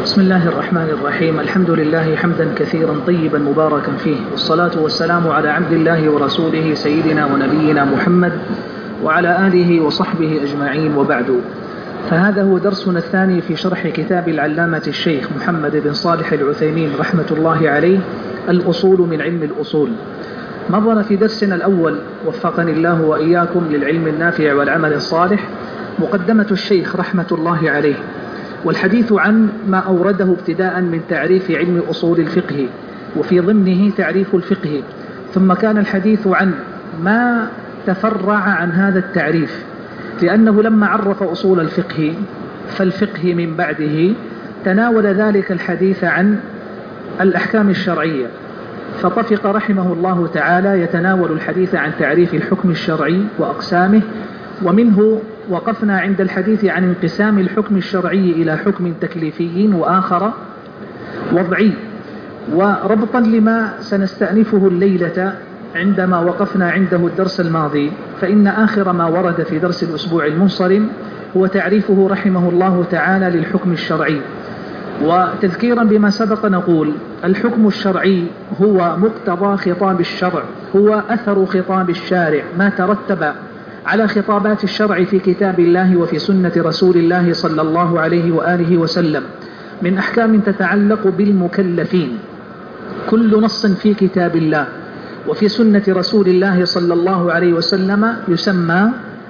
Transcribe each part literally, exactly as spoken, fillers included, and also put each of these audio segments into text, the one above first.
بسم الله الرحمن الرحيم. الحمد لله حمدا كثيرا طيبا مباركا فيه، والصلاة والسلام على عبد الله ورسوله سيدنا ونبينا محمد وعلى آله وصحبه أجمعين، وبعد. فهذا هو درسنا الثاني في شرح كتاب العلامة الشيخ محمد بن صالح العثيمين رحمة الله عليه، الأصول من علم الأصول. مرنا في درسنا الأول وفقني الله وإياكم للعلم النافع والعمل الصالح مقدمة الشيخ رحمة الله عليه، والحديث عن ما أورده ابتداء من تعريف علم أصول الفقه، وفي ضمنه تعريف الفقه، ثم كان الحديث عن ما تفرع عن هذا التعريف، لأنه لما عرف أصول الفقه فالفقه من بعده تناول ذلك الحديث عن الأحكام الشرعية، فطفق رحمه الله تعالى يتناول الحديث عن تعريف الحكم الشرعي وأقسامه، ومنه وقفنا عند الحديث عن انقسام الحكم الشرعي إلى حكم تكليفي وآخر وضعي. وربطا لما سنستأنفه الليلة عندما وقفنا عنده الدرس الماضي، فإن آخر ما ورد في درس الأسبوع المنصرم هو تعريفه رحمه الله تعالى للحكم الشرعي. وتذكيرا بما سبق نقول: الحكم الشرعي هو مقتضى خطاب الشرع، هو أثر خطاب الشارع، ما ترتب على خطابات الشرع في كتاب الله وفي سنة رسول الله صلى الله عليه وآله وسلم من أحكام تتعلق بالمكلفين. كل نص في كتاب الله وفي سنة رسول الله صلى الله عليه وسلم يسمى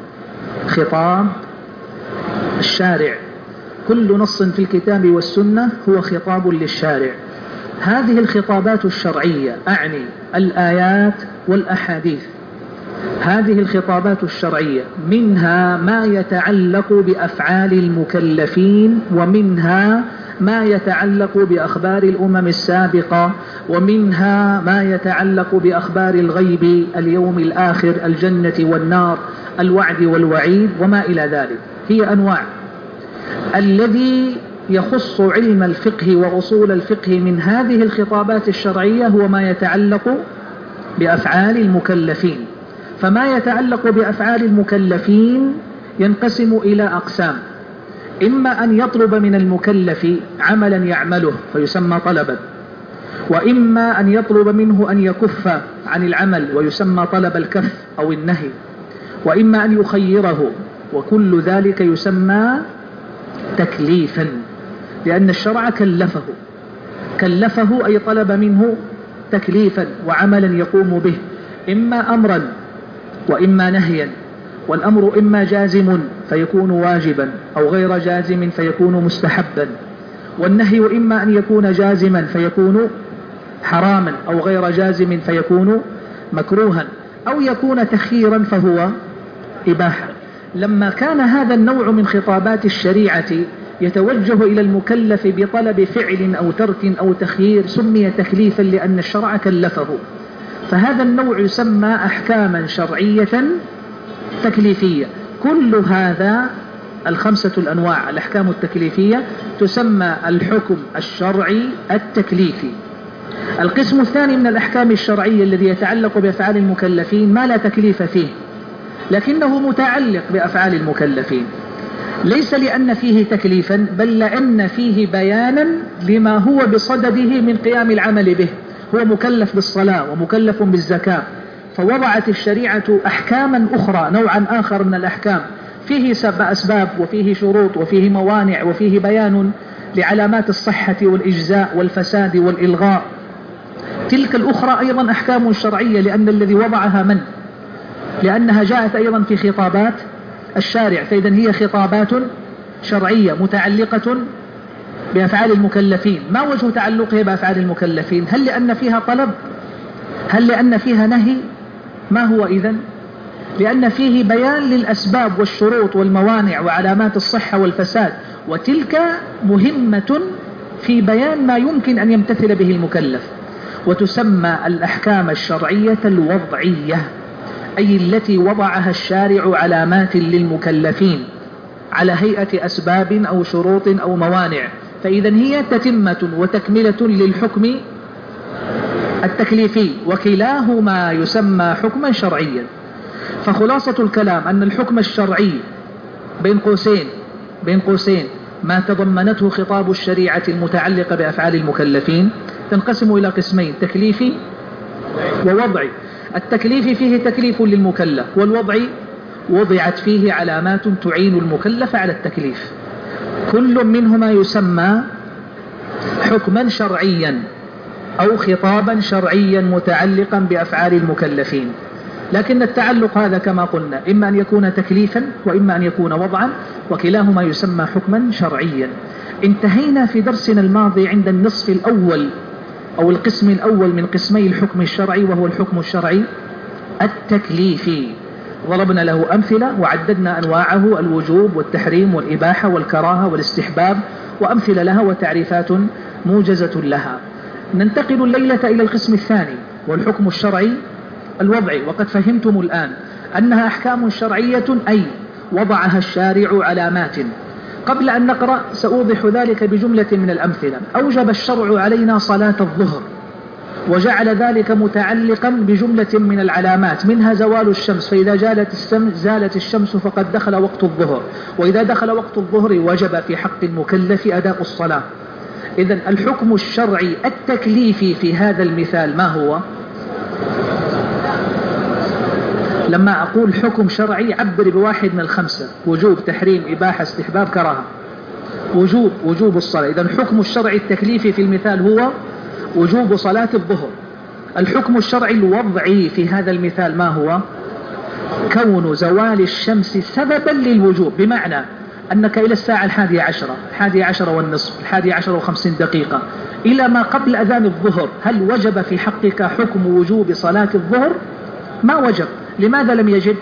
خطاب الشارع. كل نص في الكتاب والسنة هو خطاب للشارع. هذه الخطابات الشرعية أعني الآيات والأحاديث، هذه الخطابات الشرعية منها ما يتعلق بأفعال المكلفين، ومنها ما يتعلق بأخبار الأمم السابقة، ومنها ما يتعلق بأخبار الغيب، اليوم الآخر، الجنة والنار، الوعد والوعيد وما إلى ذلك. هي أنواع. الذي يخص علم الفقه وأصول الفقه من هذه الخطابات الشرعية هو ما يتعلق بأفعال المكلفين. فما يتعلق بأفعال المكلفين ينقسم إلى أقسام: إما أن يطلب من المكلف عملا يعمله فيسمى طلبا، وإما أن يطلب منه أن يكف عن العمل ويسمى طلب الكف أو النهي، وإما أن يخيره، وكل ذلك يسمى تكليفا، لأن الشرع كلفه كلفه أي طلب منه تكليفا وعملا يقوم به، إما أمرا وإما نهيا، والأمر إما جازم فيكون واجبا أو غير جازم فيكون مستحبا، والنهي إما أن يكون جازما فيكون حراما أو غير جازم فيكون مكروها، أو يكون تخييرا فهو إباحة. لما كان هذا النوع من خطابات الشريعة يتوجه إلى المكلف بطلب فعل أو ترك أو تخيير سمي تكليفا لأن الشرع كلفه. فهذا النوع يسمى أحكاما شرعية تكليفية. كل هذا الخمسة الأنواع الأحكام التكليفية تسمى الحكم الشرعي التكليفي. القسم الثاني من الأحكام الشرعية الذي يتعلق بأفعال المكلفين ما لا تكليف فيه، لكنه متعلق بأفعال المكلفين، ليس لأن فيه تكليفا بل لأن فيه بيانا لما هو بصدده من قيام العمل به. هو مكلف بالصلاة ومكلف بالزكاة، فوضعت الشريعة أحكاما أخرى، نوعا آخر من الأحكام فيه أسباب وفيه شروط وفيه موانع وفيه بيان لعلامات الصحة والإجزاء والفساد والإلغاء. تلك الأخرى أيضا أحكام شرعية، لأن الذي وضعها من؟ لأنها جاءت أيضا في خطابات الشارع، فإذا هي خطابات شرعية متعلقة بأفعال المكلفين. ما وجه تعلقها بأفعال المكلفين؟ هل لأن فيها طلب؟ هل لأن فيها نهي؟ ما هو إذن؟ لأن فيه بيان للأسباب والشروط والموانع وعلامات الصحة والفساد، وتلك مهمة في بيان ما يمكن أن يمتثل به المكلف. وتسمى الأحكام الشرعية الوضعية، أي التي وضعها الشارع علامات للمكلفين على هيئة أسباب أو شروط أو موانع، فإذا هي تتمة وتكملة للحكم التكليفي، وكلاهما يسمى حكما شرعيا. فخلاصة الكلام أن الحكم الشرعي بين قوسين بين قوسين ما تضمنته خطاب الشريعة المتعلقة بأفعال المكلفين تنقسم إلى قسمين: تكليفي ووضعي. التكليف فيه تكليف للمكلف، والوضعي وضعت فيه علامات تعين المكلف على التكليف. كل منهما يسمى حكما شرعيا أو خطابا شرعيا متعلقا بأفعال المكلفين، لكن التعلق هذا كما قلنا إما أن يكون تكليفا وإما أن يكون وضعا، وكلاهما يسمى حكما شرعيا. انتهينا في درسنا الماضي عند النصف الأول أو القسم الأول من قسمي الحكم الشرعي، وهو الحكم الشرعي التكليفي. ضربنا له أمثلة وعددنا أنواعه: الوجوب والتحريم والإباحة والكراهة والاستحباب، وأمثلة لها وتعريفات موجزة لها. ننتقل الليلة إلى القسم الثاني والحكم الشرعي الوضعي، وقد فهمتم الآن أنها أحكام شرعية أي وضعها الشارع علامات. قبل أن نقرأ سأوضح ذلك بجملة من الأمثلة. أوجب الشرع علينا صلاة الظهر وجعل ذلك متعلقا بجملة من العلامات، منها زوال الشمس، فإذا جالت الشمس زالت الشمس فقد دخل وقت الظهر، وإذا دخل وقت الظهر وجب في حق المكلف أداء الصلاة. إذن الحكم الشرعي التكليفي في هذا المثال ما هو؟ لما أقول حكم شرعي عبر بواحد من الخمسة: وجوب، تحريم، إباحة، استحباب، كراهة. وجوب وجوب الصلاة. إذن الحكم الشرعي التكليفي في المثال هو وجوب صلاة الظهر. الحكم الشرعي الوضعي في هذا المثال ما هو؟ كون زوال الشمس سببا للوجوب، بمعنى أنك إلى الساعة الحادية عشرة الحادية عشرة والنصف الحادية عشرة وخمسين دقيقة إلى ما قبل أذان الظهر، هل وجب في حقك حكم وجوب صلاة الظهر؟ ما وجب. لماذا لم يجب؟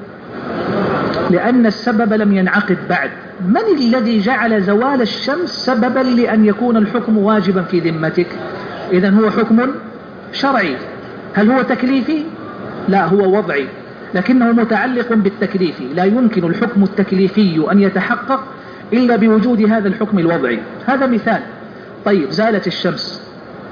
لأن السبب لم ينعقد بعد. من الذي جعل زوال الشمس سببا لأن يكون الحكم واجبا في ذمتك؟ إذن هو حكم شرعي. هل هو تكليفي؟ لا، هو وضعي، لكنه متعلق بالتكليف. لا يمكن الحكم التكليفي أن يتحقق إلا بوجود هذا الحكم الوضعي. هذا مثال. طيب، زالت الشمس،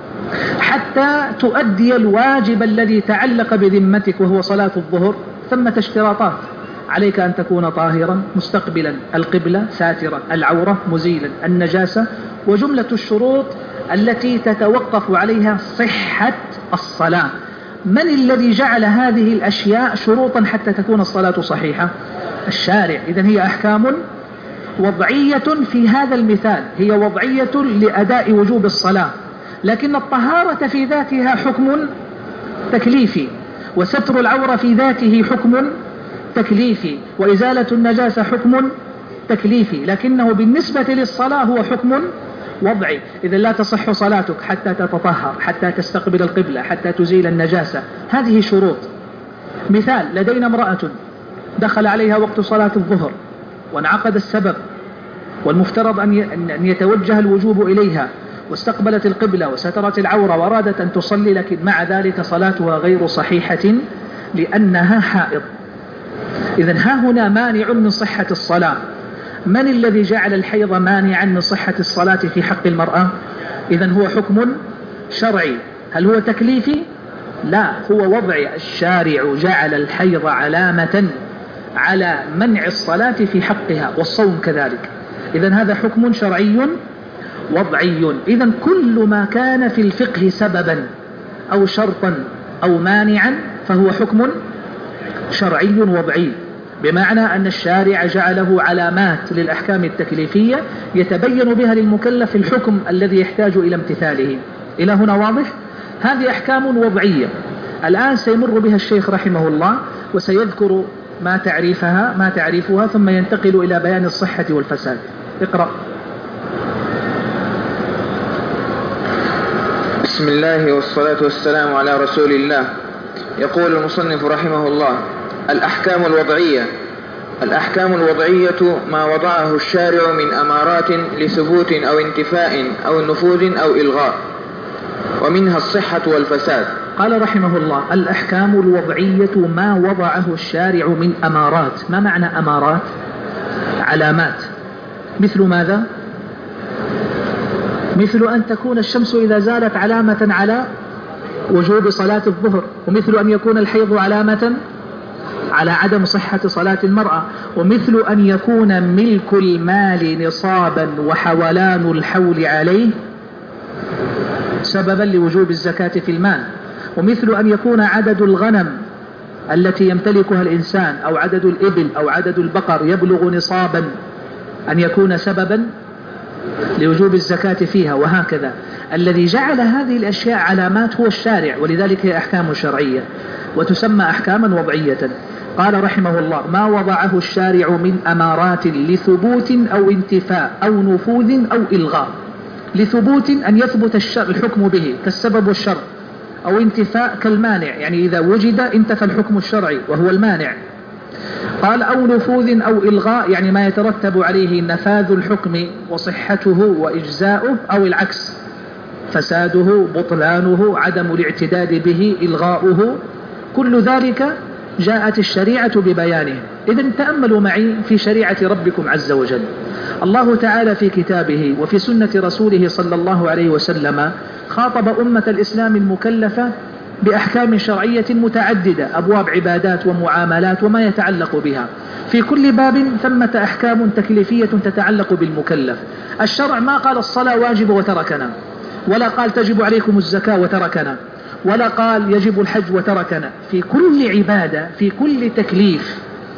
حتى تؤدي الواجب الذي تعلق بذمتك وهو صلاة الظهر ثمة اشتراطات: عليك أن تكون طاهرا، مستقبلا القبلة، ساترا العورة، مزيلا النجاسة، وجملة الشروط التي تتوقف عليها صحة الصلاة. من الذي جعل هذه الأشياء شروطا حتى تكون الصلاة صحيحة؟ الشارع. إذن هي أحكام وضعية في هذا المثال، هي وضعية لأداء وجوب الصلاة، لكن الطهارة في ذاتها حكم تكليفي، وستر العورة في ذاته حكم تكليفي، وإزالة النجاسة حكم تكليفي، لكنه بالنسبة للصلاة هو حكم وضعي. إذا لا تصح صلاتك حتى تتطهر، حتى تستقبل القبلة، حتى تزيل النجاسة. هذه شروط. مثال: لدينا امرأة دخل عليها وقت صلاة الظهر وانعقد السبب، والمفترض أن يتوجه الوجوب إليها، واستقبلت القبلة وسترت العورة وأرادت أن تصلي، لكن مع ذلك صلاتها غير صحيحة لأنها حائض. إذن ها هنا مانع من صحة الصلاة. من الذي جعل الحيض مانعا من صحة الصلاة في حق المرأة؟ إذن هو حكم شرعي. هل هو تكليفي؟ لا، هو وضعي. الشارع جعل الحيض علامة على منع الصلاة في حقها، والصوم كذلك. إذن هذا حكم شرعي وضعي. إذن كل ما كان في الفقه سببا أو شرطا أو مانعا فهو حكم شرعي وضعي، بمعنى أن الشارع جعله علامات للأحكام التكليفية يتبين بها للمكلف الحكم الذي يحتاج إلى امتثاله. إلى هنا واضح؟ هذه أحكام وضعية. الآن سيمر بها الشيخ رحمه الله وسيذكر ما تعريفها ما تعريفها ثم ينتقل إلى بيان الصحة والفساد. اقرأ. بسم الله والصلاة والسلام على رسول الله. يقول المصنف رحمه الله: الأحكام الوضعية. الأحكام الوضعية ما وضعه الشارع من أمارات لثبوت أو انتفاء أو نفوذ أو إلغاء، ومنها الصحة والفساد. قال رحمه الله: الأحكام الوضعية ما وضعه الشارع من أمارات. ما معنى أمارات؟ علامات. مثل ماذا؟ مثل أن تكون الشمس إذا زالت علامة على وجوب صلاة الظهر، ومثل أن يكون الحيض علامة على عدم صحة صلاة المرأة. ومثل أن يكون ملك المال نصابا وحولان الحول عليه سببا لوجوب الزكاة في المال. ومثل أن يكون عدد الغنم التي يمتلكها الإنسان أو عدد الإبل أو عدد البقر يبلغ نصابا أن يكون سببا لوجوب الزكاة فيها. وهكذا الذي جعل هذه الأشياء علامات هو الشارع، ولذلك هي أحكام شرعية وتسمى أحكاما وضعية. قال رحمه الله: ما وضعه الشارع من أمارات لثبوت أو انتفاء أو نفوذ أو إلغاء. لثبوت أن يثبت الحكم به كالسبب والشرط، أو انتفاء كالمانع، يعني إذا وجد انتفى الحكم الشرعي وهو المانع. قال: أو نفوذ أو إلغاء، يعني ما يترتب عليه نفاذ الحكم وصحته وإجزاؤه، أو العكس فساده بطلانه عدم الاعتداد به إلغاؤه. كل ذلك جاءت الشريعة ببيانه. إذن تأملوا معي في شريعة ربكم عز وجل. الله تعالى في كتابه وفي سنة رسوله صلى الله عليه وسلم خاطب أمة الإسلام المكلفة بأحكام شرعية متعددة، أبواب عبادات ومعاملات وما يتعلق بها. في كل باب ثمة أحكام تكليفية تتعلق بالمكلف. الشرع ما قال الصلاة واجب وتركنا، ولا قال تجب عليكم الزكاة وتركنا، ولا قال يجب الحج وتركنا. في كل عبادة، في كل تكليف،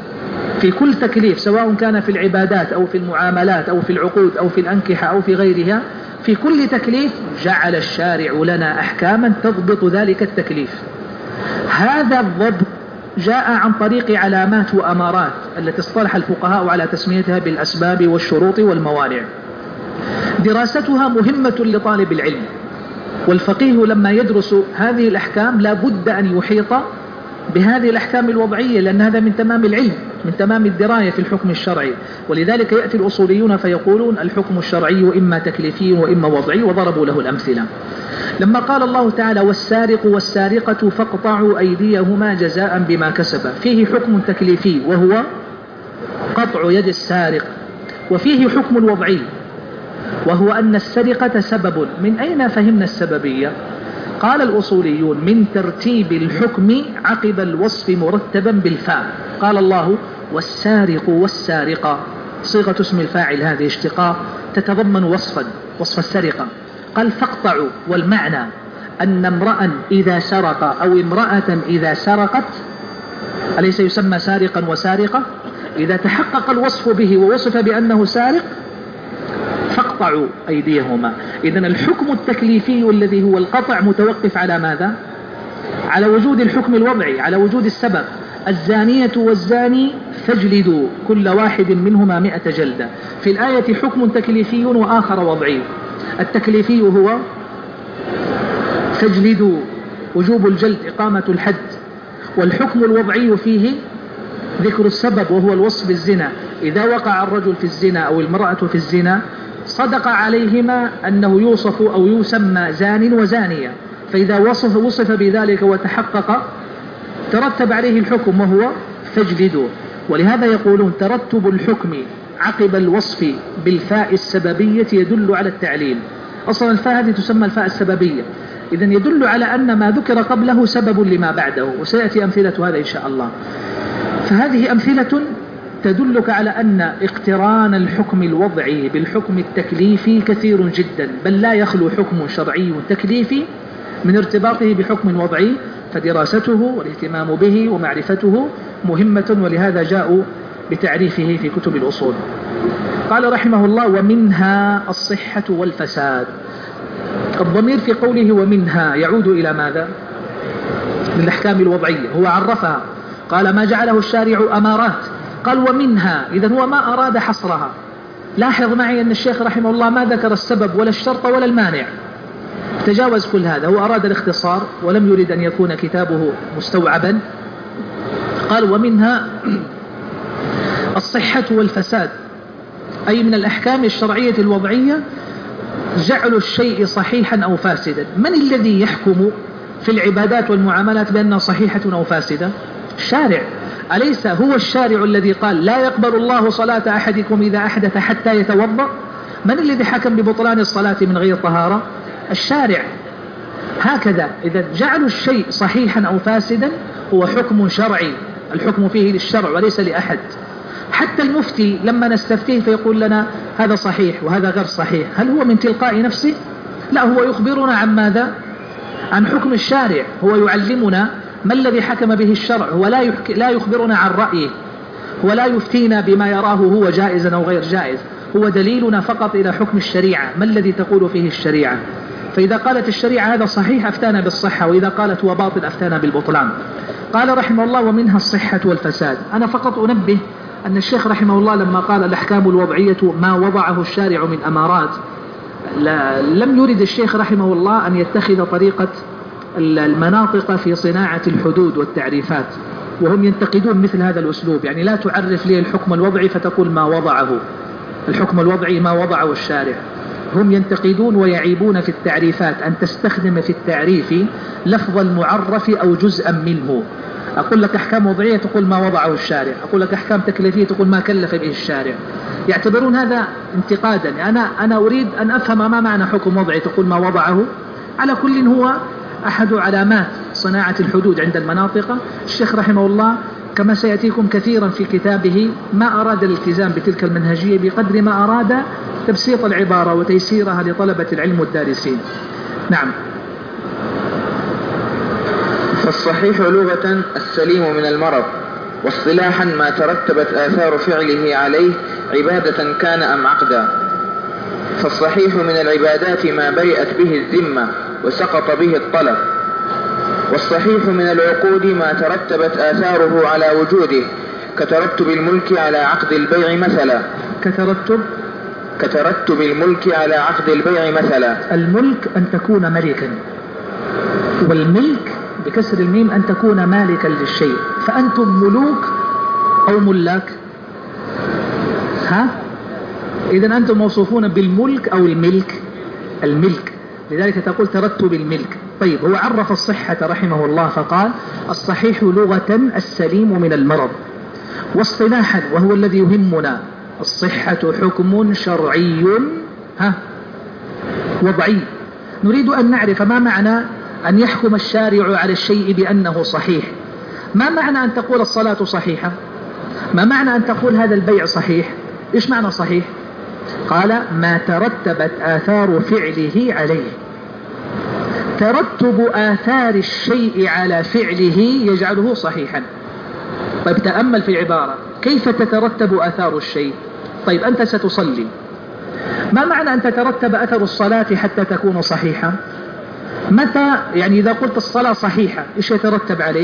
في كل تكليف سواء كان في العبادات أو في المعاملات أو في العقود أو في الأنكحة أو في غيرها، في كل تكليف جعل الشارع لنا أحكاما تضبط ذلك التكليف. هذا الضبط جاء عن طريق علامات وأمارات التي اصطلح الفقهاء على تسميتها بالأسباب والشروط والموانع. دراستها مهمة لطالب العلم، والفقيه لما يدرس هذه الأحكام لا بد أن يحيط بهذه الأحكام الوضعية، لأن هذا من تمام العلم، من تمام الدراية في الحكم الشرعي. ولذلك يأتي الأصوليون فيقولون الحكم الشرعي إما تكليفي وإما وضعي، وضربوا له الأمثلة. لما قال الله تعالى: والسارق والسارقة فاقطعوا أيديهما جزاء بما كسبا، فيه حكم تكليفي وهو قطع يد السارق، وفيه حكم وضعي وهو أن السرقة سبب. من أين فهمنا السببية؟ قال الأصوليون: من ترتيب الحكم عقب الوصف مرتبا بالفاء. قال الله: والسارق والسارقة، صيغة اسم الفاعل هذه اشتقاق تتضمن وصفا، وصف السرقة. قال: فاقطعوا، والمعنى أن امرأ إذا سرق أو امرأة إذا سرقت أليس يسمى سارقا وسارقة؟ إذا تحقق الوصف به ووصف بأنه سارق فاقطعوا أيديهما. إذن الحكم التكليفي الذي هو القطع متوقف على ماذا؟ على وجود الحكم الوضعي، على وجود السبب. الزانية والزاني فاجلدوا كل واحد منهما مئة جلدة. في الآية حكم تكليفي وآخر وضعي. التكليفي هو فاجلدوا، وجوب الجلد، إقامة الحد. والحكم الوضعي فيه ذكر السبب وهو الوصف بالزنا. إذا وقع الرجل في الزنا أو المرأة في الزنا صدق عليهما أنه يوصف أو يسمى زان وزانية، فإذا وصف وصف بذلك وتحقق ترتب عليه الحكم وهو فاجلدوا. ولهذا يقولون ترتب الحكم عقب الوصف بالفاء السببية يدل على التعليل. أصلا الفاء هذه تسمى الفاء السببية، إذن يدل على أن ما ذكر قبله سبب لما بعده، وسيأتي أمثلة هذا إن شاء الله. فهذه أمثلة تدلك على أن اقتران الحكم الوضعي بالحكم التكليفي كثير جدا، بل لا يخلو حكم شرعي تكليفي من ارتباطه بحكم وضعي، فدراسته والاهتمام به ومعرفته مهمة، ولهذا جاءوا بتعريفه في كتب الأصول. قال رحمه الله: ومنها الصحة والفساد. الضمير في قوله ومنها يعود إلى ماذا؟ للأحكام الوضعية. هو عرفها، قال ما جعله الشارع أمارات، قال ومنها، إذن هو ما أراد حصرها. لاحظ معي أن الشيخ رحمه الله ما ذكر السبب ولا الشرط ولا المانع، تجاوز كل هذا، هو أراد الاختصار ولم يريد أن يكون كتابه مستوعبا. قال ومنها الصحة والفساد، أي من الأحكام الشرعية الوضعية جعل الشيء صحيحا أو فاسدا. من الذي يحكم في العبادات والمعاملات بأنها صحيحة أو فاسدة؟ الشارع. أليس هو الشارع الذي قال لا يقبل الله صلاة أحدكم إذا أحدث حتى يتوضأ؟ من الذي حكم ببطلان الصلاة من غير طهارة؟ الشارع. هكذا إذا جعل الشيء صحيحا أو فاسدا هو حكم شرعي الحكم فيه للشرع وليس لأحد. حتى المفتي لما نستفتيه فيقول لنا هذا صحيح وهذا غير صحيح، هل هو من تلقاء نفسه؟ لا، هو يخبرنا عن ماذا؟ عن حكم الشارع، هو يعلمنا ما الذي حكم به الشرع، هو لا, يحك... لا يخبرنا عن رأيه، هو لا يفتينا بما يراه هو جائزا أو غير جائز، هو دليلنا فقط إلى حكم الشريعة، ما الذي تقول فيه الشريعة. فإذا قالت الشريعة هذا صحيح أفتانا بالصحة، وإذا قالت هو باطل أفتانا بالبطلان. قال رحمه الله ومنها الصحة والفساد. أنا فقط أنبه أن الشيخ رحمه الله لما قال الأحكام الوضعية ما وضعه الشارع من أمارات، لم يرد الشيخ رحمه الله أن يتخذ طريقة المناطق في صناعة الحدود والتعريفات، وهم ينتقدون مثل هذا الأسلوب، يعني لا تعرف لي الحكم الوضعي فتقول ما وضعه الحكم الوضعي ما وضعه الشارع. هم ينتقدون ويعيبون في التعريفات أن تستخدم في التعريف لفظ المعرف أو جزءا منه. أقول لك أحكام وضعية تقول ما وضعه الشارع، أقول لك أحكام تكليفية تقول ما كلف به الشارع. يعتبرون هذا انتقادا. أنا أنا أريد أن أفهم ما معنى حكم وضعي تقول ما وضعه. على كل هو أحد علامات صناعة الحدود عند المناطق. الشيخ رحمه الله كما سيأتيكم كثيرا في كتابه ما أراد الالتزام بتلك المنهجية بقدر ما أراد تبسيط العبارة وتيسيرها لطلبة العلم والدارسين. نعم. فالصحيح لغة السليم من المرض، واصطلاحا ما ترتبت آثار فعله عليه عبادة كان أم عقدا. فالصحيح من العبادات ما برئت به الذمة وسقط به الطلب، والصحيح من العقود ما ترتبت آثاره على وجوده كترتب الملك على عقد البيع مثلا. كترتب كترتب الملك على عقد البيع مثلا. الملك أن تكون ملكا، والملك بكسر الميم أن تكون مالكا للشيء. فأنتم ملوك أو ملاك؟ ها؟ إذن أنتم موصوفون بالملك أو الملك؟ الملك، لذلك تقول ترتب الملك. طيب، هو عرف الصحة رحمه الله فقال الصحيح لغة السليم من المرض، واصطلاحا وهو الذي يهمنا الصحة حكم شرعي ها وضعي. نريد أن نعرف ما معنى أن يحكم الشارع على الشيء بأنه صحيح. ما معنى أن تقول الصلاة صحيحة؟ ما معنى أن تقول هذا البيع صحيح؟ إيش معنى صحيح؟ قال ما ترتبت آثار فعله عليه. ترتب آثار الشيء على فعله يجعله صحيحا. طيب تأمل في العبارة، كيف تترتب آثار الشيء؟ طيب أنت ستصلي، ما معنى أن تترتب أثر الصلاة حتى تكون صحيحة؟ متى يعني إذا قلت الصلاة صحيحة إيش يترتب عليه؟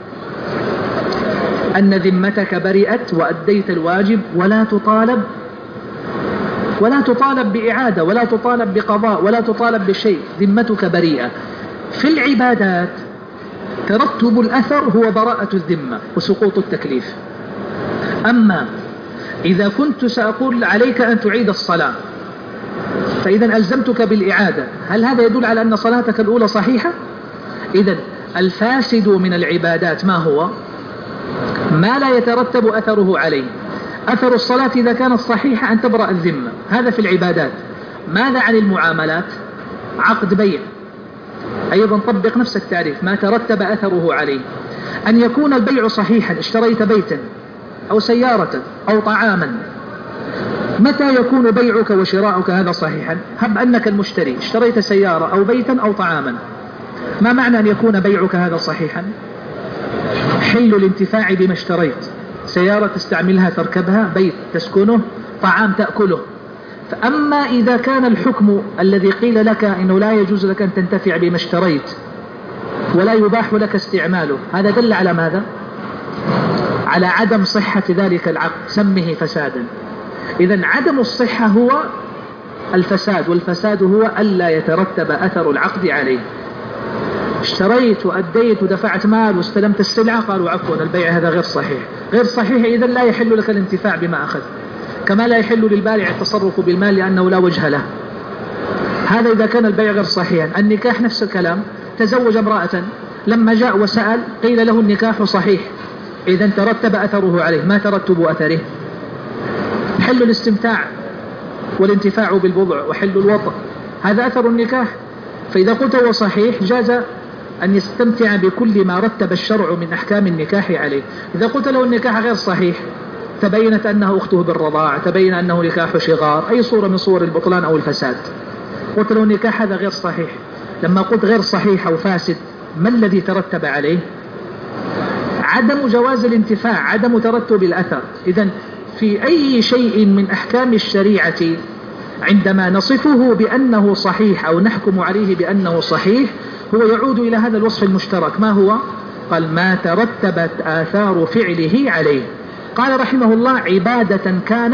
أن ذمتك برئت وأديت الواجب ولا تطالب ولا تطالب بإعادة ولا تطالب بقضاء ولا تطالب بشيء، ذمتك بريئة. في العبادات ترتب الأثر هو براءة الذمة وسقوط التكليف. أما إذا كنت سأقول عليك أن تعيد الصلاة فإذا ألزمتك بالإعادة، هل هذا يدل على أن صلاتك الأولى صحيحة؟ إذن الفاسد من العبادات ما هو؟ ما لا يترتب أثره عليه. أثر الصلاة إذا كانت صحيحة أن تبرأ الذمة، هذا في العبادات. ماذا عن المعاملات؟ عقد بيع أيضا طبق نفس التعريف، ما ترتب أثره عليه. أن يكون البيع صحيحا، اشتريت بيتا أو سيارة أو طعاما، متى يكون بيعك وشراؤك هذا صحيحا؟ هب أنك المشتري اشتريت سيارة أو بيتا أو طعاما، ما معنى أن يكون بيعك هذا صحيحا؟ حل الانتفاع بما اشتريت، سيارة تستعملها تركبها، بيت تسكنه، طعام تأكله. فأما إذا كان الحكم الذي قيل لك إنه لا يجوز لك أن تنتفع بما اشتريت ولا يباح لك استعماله، هذا دل على ماذا؟ على عدم صحة ذلك العقد، سمه فسادا. إذن عدم الصحة هو الفساد، والفساد هو ألا يترتب أثر العقد عليه. اشتريت وأديت ودفعت مال واستلمت السلعة، قالوا عفوا البيع هذا غير صحيح. غير صحيح إذن لا يحل لك الانتفاع بما أخذ، كما لا يحل للبائع التصرف بالمال لأنه لا وجه له. هذا إذا كان البيع غير صحيحا. النكاح نفس الكلام، تزوج امرأة لما جاء وسأل قيل له النكاح صحيح، إذن ترتب أثره عليه. ما ترتب أثره؟ حل الاستمتاع والانتفاع بالبضع وحل الوطء، هذا أثر النكاح. فإذا قلت هو صحيح جاز أن يستمتع بكل ما رتب الشرع من أحكام النكاح عليه. إذا قلت له النكاح غير صحيح، تبينت أنه أخته بالرضاع، تبين أنه نكاح شغار، أي صورة من صور البطلان أو الفساد، قلت له النكاح هذا غير صحيح. لما قلت غير صحيح أو فاسد، ما الذي ترتب عليه؟ عدم جواز الانتفاع، عدم ترتب الأثر. إذن في أي شيء من أحكام الشريعة عندما نصفه بأنه صحيح أو نحكم عليه بأنه صحيح، هو يعود إلى هذا الوصف المشترك. ما هو؟ قال ما ترتبت آثار فعله عليه. قال رحمه الله عبادة كان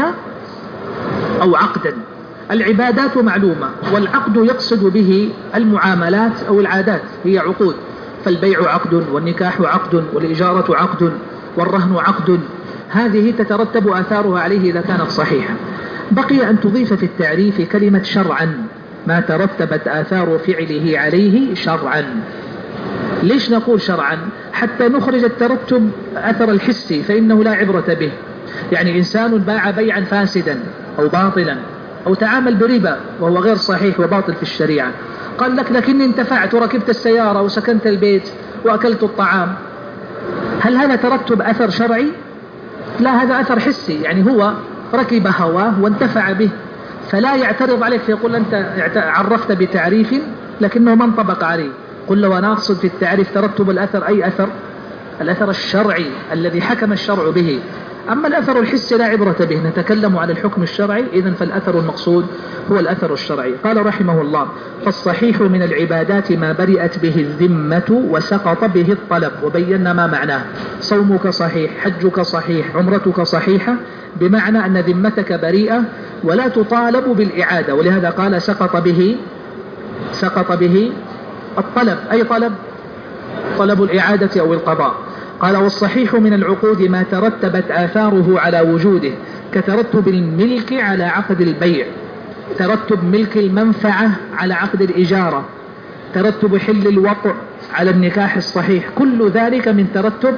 أو عقدا. العبادات معلومة، والعقد يقصد به المعاملات أو العادات، هي عقود. فالبيع عقد، والنكاح عقد، والإجارة عقد، والرهن عقد. هذه تترتب آثارها عليه إذا كانت صحيحة. بقي أن تضيف في التعريف كلمة شرعا، ما ترتبت آثار فعله عليه شرعا. ليش نقول شرعا؟ حتى نخرج الترتب أثر الحسي، فإنه لا عبرة به. يعني إنسان باع بيعا فاسدا أو باطلا، أو تعامل بربا وهو غير صحيح وباطل في الشريعة، قال لك لكني انتفعت وركبت السيارة وسكنت البيت وأكلت الطعام، هل هذا ترتب أثر شرعي؟ لا، هذا أثر حسي. يعني هو ركب هواه وانتفع به، فلا يعترض عليك فيقول أنت عرفت بتعريف لكنه ما انطبق عليه. قل له أنا أقصد في التعريف ترتب الأثر، أي أثر؟ الأثر الشرعي الذي حكم الشرع به. أما الأثر الحسي لا عبرة به، نتكلم على الحكم الشرعي، إذن فالأثر المقصود هو الأثر الشرعي. قال رحمه الله فالصحيح من العبادات ما برئت به الذمة وسقط به الطلب، وبينا ما معناه. صومك صحيح، حجك صحيح، عمرتك صحيحة، بمعنى أن ذمتك بريئة ولا تطالب بالإعادة، ولهذا قال سقط به سقط به الطلب. أي طلب؟ طلب الإعادة أو القضاء. قال والصحيح من العقود ما ترتبت آثاره على وجوده، كترتب الملك على عقد البيع، ترتب ملك المنفعة على عقد الإجارة، ترتب حل الوطء على النكاح الصحيح. كل ذلك من ترتب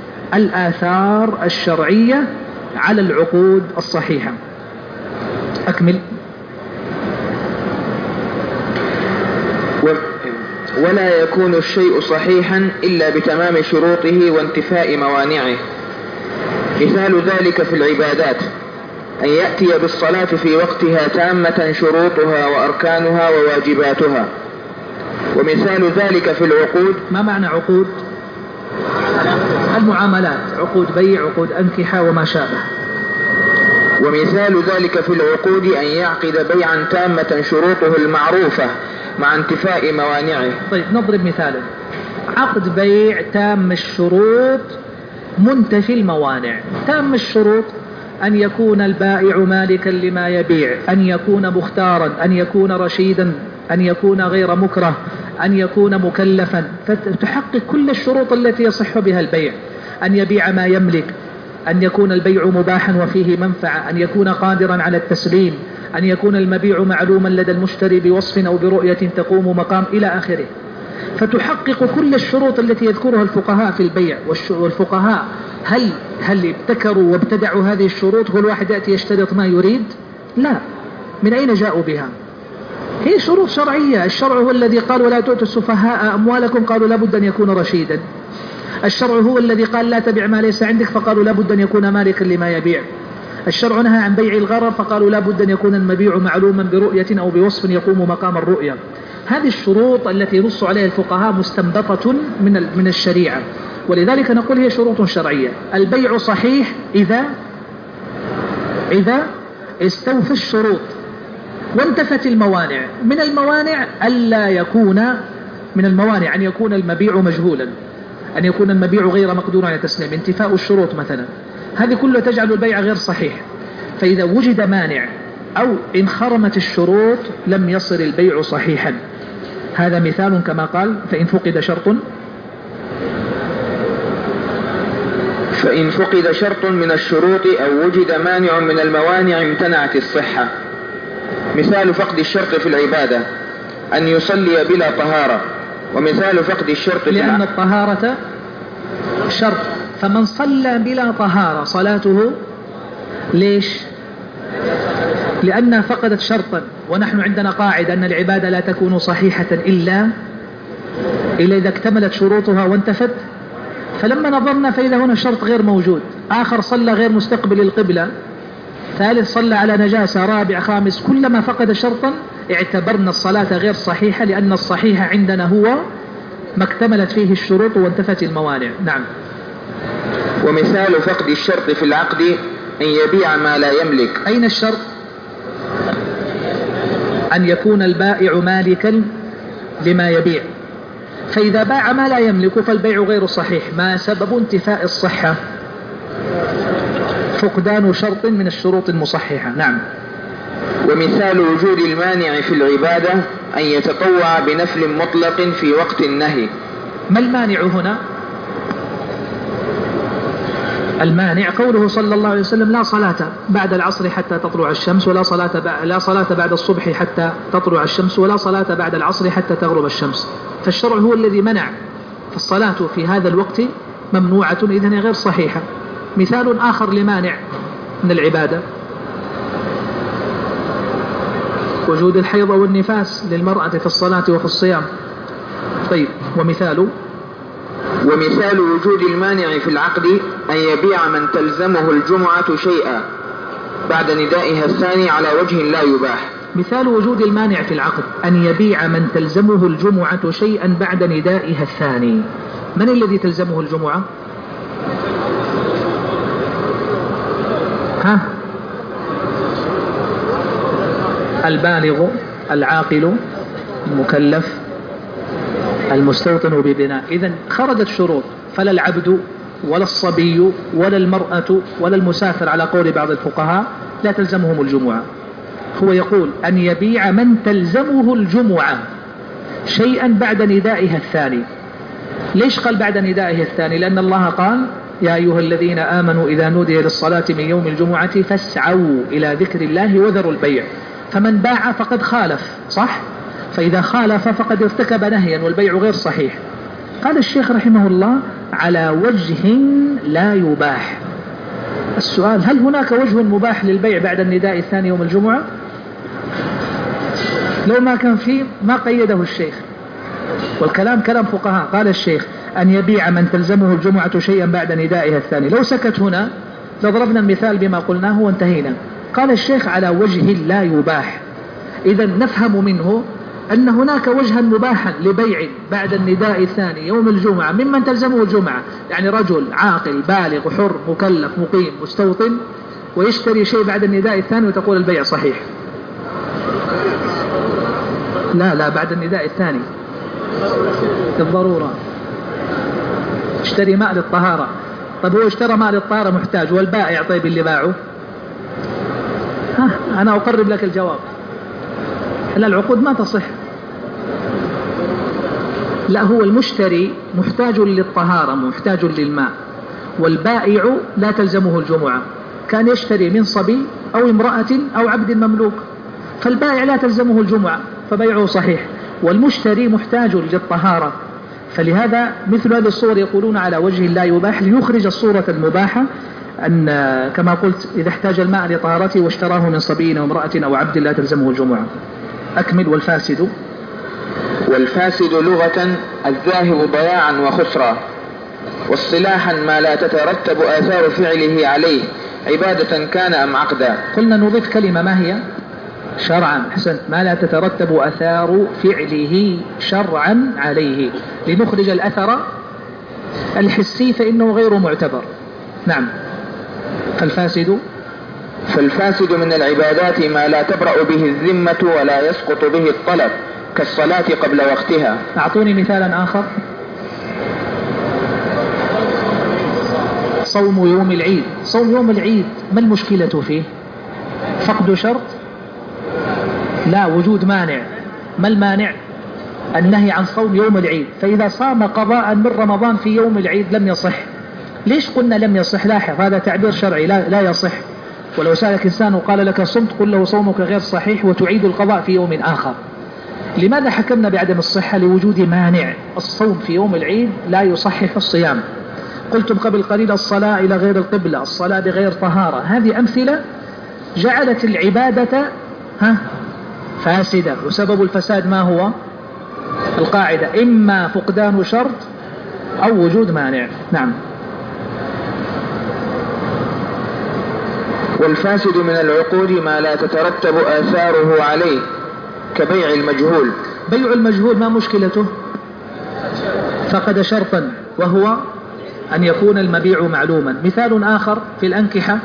الآثار الشرعية على العقود الصحيحة. أكمل. ولا يكون الشيء صحيحا إلا بتمام شروطه وانتفاء موانعه. مثال ذلك في العبادات أن يأتي بالصلاة في وقتها تامة شروطها وأركانها وواجباتها. ومثال ذلك في العقود. ما معنى عقود؟ المعاملات، عقود بيع، عقود أنكحة وما شابه. ومثال ذلك في العقود أن يعقد بيعا تامة شروطه المعروفة مع انتفاء موانعه. طيب نضرب مثالا. عقد بيع تام الشروط منتفي الموانع. تام الشروط أن يكون البائع مالكا لما يبيع، أن يكون مختارا، أن يكون رشيدا، أن يكون غير مكره، أن يكون مكلفا، فتحقق كل الشروط التي يصح بها البيع. أن يبيع ما يملك، أن يكون البيع مباحا وفيه منفعة، أن يكون قادرا على التسليم، أن يكون المبيع معلوما لدى المشتري بوصف أو برؤية تقوم مقام إلى آخره. فتحقق كل الشروط التي يذكرها الفقهاء في البيع. والفقهاء هل هل ابتكروا وابتدعوا هذه الشروط؟ كل واحد يأتي يشترط ما يريد؟ لا. من أين جاءوا بها؟ هي شروط شرعية. الشرع هو الذي قال ولا تؤتوا السفهاء أموالكم، قالوا لابد أن يكون رشيدا. الشرع هو الذي قال لا تبع ما ليس عندك، فقالوا لابد أن يكون مالكا لما يبيع. الشرع نهى عن بيع الغرر، فقالوا لابد أن يكون المبيع معلوما برؤية أو بوصف يقوم مقام الرؤية. هذه الشروط التي نص عليها الفقهاء مستنبطة من من الشريعة، ولذلك نقول هي شروط شرعية. البيع صحيح إذا إذا استوفى الشروط وانتفت الموانع. من الموانع ألا يكون من الموانع أن يكون المبيع مجهولا، أن يكون المبيع غير مقدور على تسليم، انتفاء الشروط مثلا. هذه كلها تجعل البيع غير صحيح. فإذا وجد مانع أو انخرمت الشروط لم يصل البيع صحيحا. هذا مثال كما قال فإن فقد شرط فإن فقد شرط من الشروط أو وجد مانع من الموانع امتنعت الصحة. مثال فقد الشرط في العبادة أن يصلي بلا طهارة. ومثال فقد الشرط في لأن الطهارة شرط، فمن صلى بلا طهارة صلاته ليش؟ لأنها فقدت شرطا. ونحن عندنا قاعدة أن العبادة لا تكون صحيحة إلا إلا إذا اكتملت شروطها وانتفت. فلما نظرنا فإذا هنا شرط غير موجود، آخر صلى غير مستقبل القبلة، ثالث صلى على نجاسة، رابع خامس، كلما فقد شرطا اعتبرنا الصلاة غير صحيحة، لأن الصحيح عندنا هو ما اكتملت فيه الشروط وانتفت الموانع. نعم. ومثال فقد الشرط في العقد أن يبيع ما لا يملك. أين الشرط؟ أن يكون البائع مالكا لما يبيع، فإذا باع ما لا يملك فالبيع غير صحيح. ما سبب انتفاء الصحة؟ فقدان شرط من الشروط المصححة. نعم. ومثال وجود المانع في العبادة أن يتطوع بنفل مطلق في وقت النهي. ما المانع هنا؟ المانع قوله صلى الله عليه وسلم: لا صلاة بعد العصر حتى تطلع الشمس، ولا صلاة لا صلاة بعد الصبح حتى تطلع الشمس، ولا صلاة بعد العصر حتى تغرب الشمس. فالشرع هو الذي منع، فالصلاة في هذا الوقت ممنوعة، إذن غير صحيحة. مثال آخر لمانع من العبادة: وجود الحيض والنفاس للمرأة في الصلاة وفي الصيام. طيب، ومثال ومثال وجود المانع في العقد أن يبيع من تلزمه الجمعة شيئا بعد ندائها الثاني على وجه لا يباح. مثال وجود المانع في العقد أن يبيع من تلزمه الجمعة شيئا بعد ندائها الثاني. من الذي تلزمه الجمعة؟ ها؟ البالغ العاقل المكلف المستوطن ببناء. إذن خرجت شروط، فلا العبد ولا الصبي ولا المرأة ولا المسافر على قول بعض الفقهاء لا تلزمهم الجمعة. هو يقول أن يبيع من تلزمه الجمعة شيئا بعد ندائها الثاني. ليش قال بعد ندائها الثاني؟ لأن الله قال: يا أيها الذين آمنوا إذا نودي للصلاة من يوم الجمعة فاسعوا إلى ذكر الله وذروا البيع. فمن باع فقد خالف، صح؟ فإذا خالف فقد ارتكب نهيا والبيع غير صحيح. قال الشيخ رحمه الله: على وجه لا يباح. السؤال: هل هناك وجه مباح للبيع بعد النداء الثاني يوم الجمعة؟ لو ما كان فيه ما قيده الشيخ، والكلام كلام فقهاء. قال الشيخ: أن يبيع من تلزمه الجمعة شيئا بعد ندائها الثاني. لو سكت هنا لضربنا المثال بما قلناه وانتهينا. قال الشيخ: على وجه لا يباح. إذا نفهم منه أن هناك وجها مباحا لبيع بعد النداء الثاني يوم الجمعة ممن تلزمه الجمعة، يعني رجل عاقل بالغ حر مكلف مقيم مستوطن ويشتري شيء بعد النداء الثاني وتقول البيع صحيح. لا لا بعد النداء الثاني بالضرورة. اشتري ماء للطهارة. طب هو اشترى ماء للطهارة محتاج، والبائع طيب اللي باعه؟ ها أنا أقرب لك الجواب. لا، العقود ما تصح. لا، هو المشتري محتاج للطهارة محتاج للماء، والبائع لا تلزمه الجمعة. كان يشتري من صبي أو امرأة أو عبد مملوك، فالبائع لا تلزمه الجمعة فبيعه صحيح، والمشتري محتاج للطهارة. فلهذا مثل هذه الصور يقولون على وجه لا يباح، ليخرج الصورة المباحة أن كما قلت إذا احتاج الماء لطهارته واشتراه من صبي أو امرأة أو عبد لا تلزمه الجمعة. أكمل. والفاسد والفاسد لغة الذاهب ضياعا وخسرا، واصطلاحا ما لا تترتب آثار فعله عليه عبادة كان أم عقدا. قلنا نضيف كلمة، ما هي؟ شرعا. حسنت. ما لا تترتب آثار فعله شرعا عليه، لنخرج الأثر الحسي فإنه غير معتبر. نعم. فالفاسد فالفاسد من العبادات ما لا تبرأ به الذمة ولا يسقط به الطلب، كالصلاة قبل وقتها. أعطوني مثالا آخر. صوم يوم العيد. صوم يوم العيد ما المشكلة فيه؟ فقد شرط؟ لا، وجود مانع. ما المانع؟ النهي عن صوم يوم العيد. فإذا صام قضاء من رمضان في يوم العيد لم يصح. ليش قلنا لم يصح؟ لاحظ، هذا تعبير شرعي. لا, لا يصح. ولو سألك إنسان وقال لك صمت قل له صومك غير صحيح وتعيد القضاء في يوم آخر. لماذا حكمنا بعدم الصحة؟ لوجود مانع. الصوم في يوم العيد لا يصحح الصيام. قلتم قبل قليل الصلاة إلى غير القبلة، الصلاة بغير طهارة. هذه أمثلة جعلت العبادة ها فاسدة. وسبب الفساد ما هو؟ القاعدة إما فقدان شرط أو وجود مانع. نعم. والفاسد من العقود ما لا تترتب آثاره عليه كبيع المجهول. بيع المجهول ما مشكلته؟ فقد شرطا وهو أن يكون المبيع معلوما. مثال آخر في الأنكحة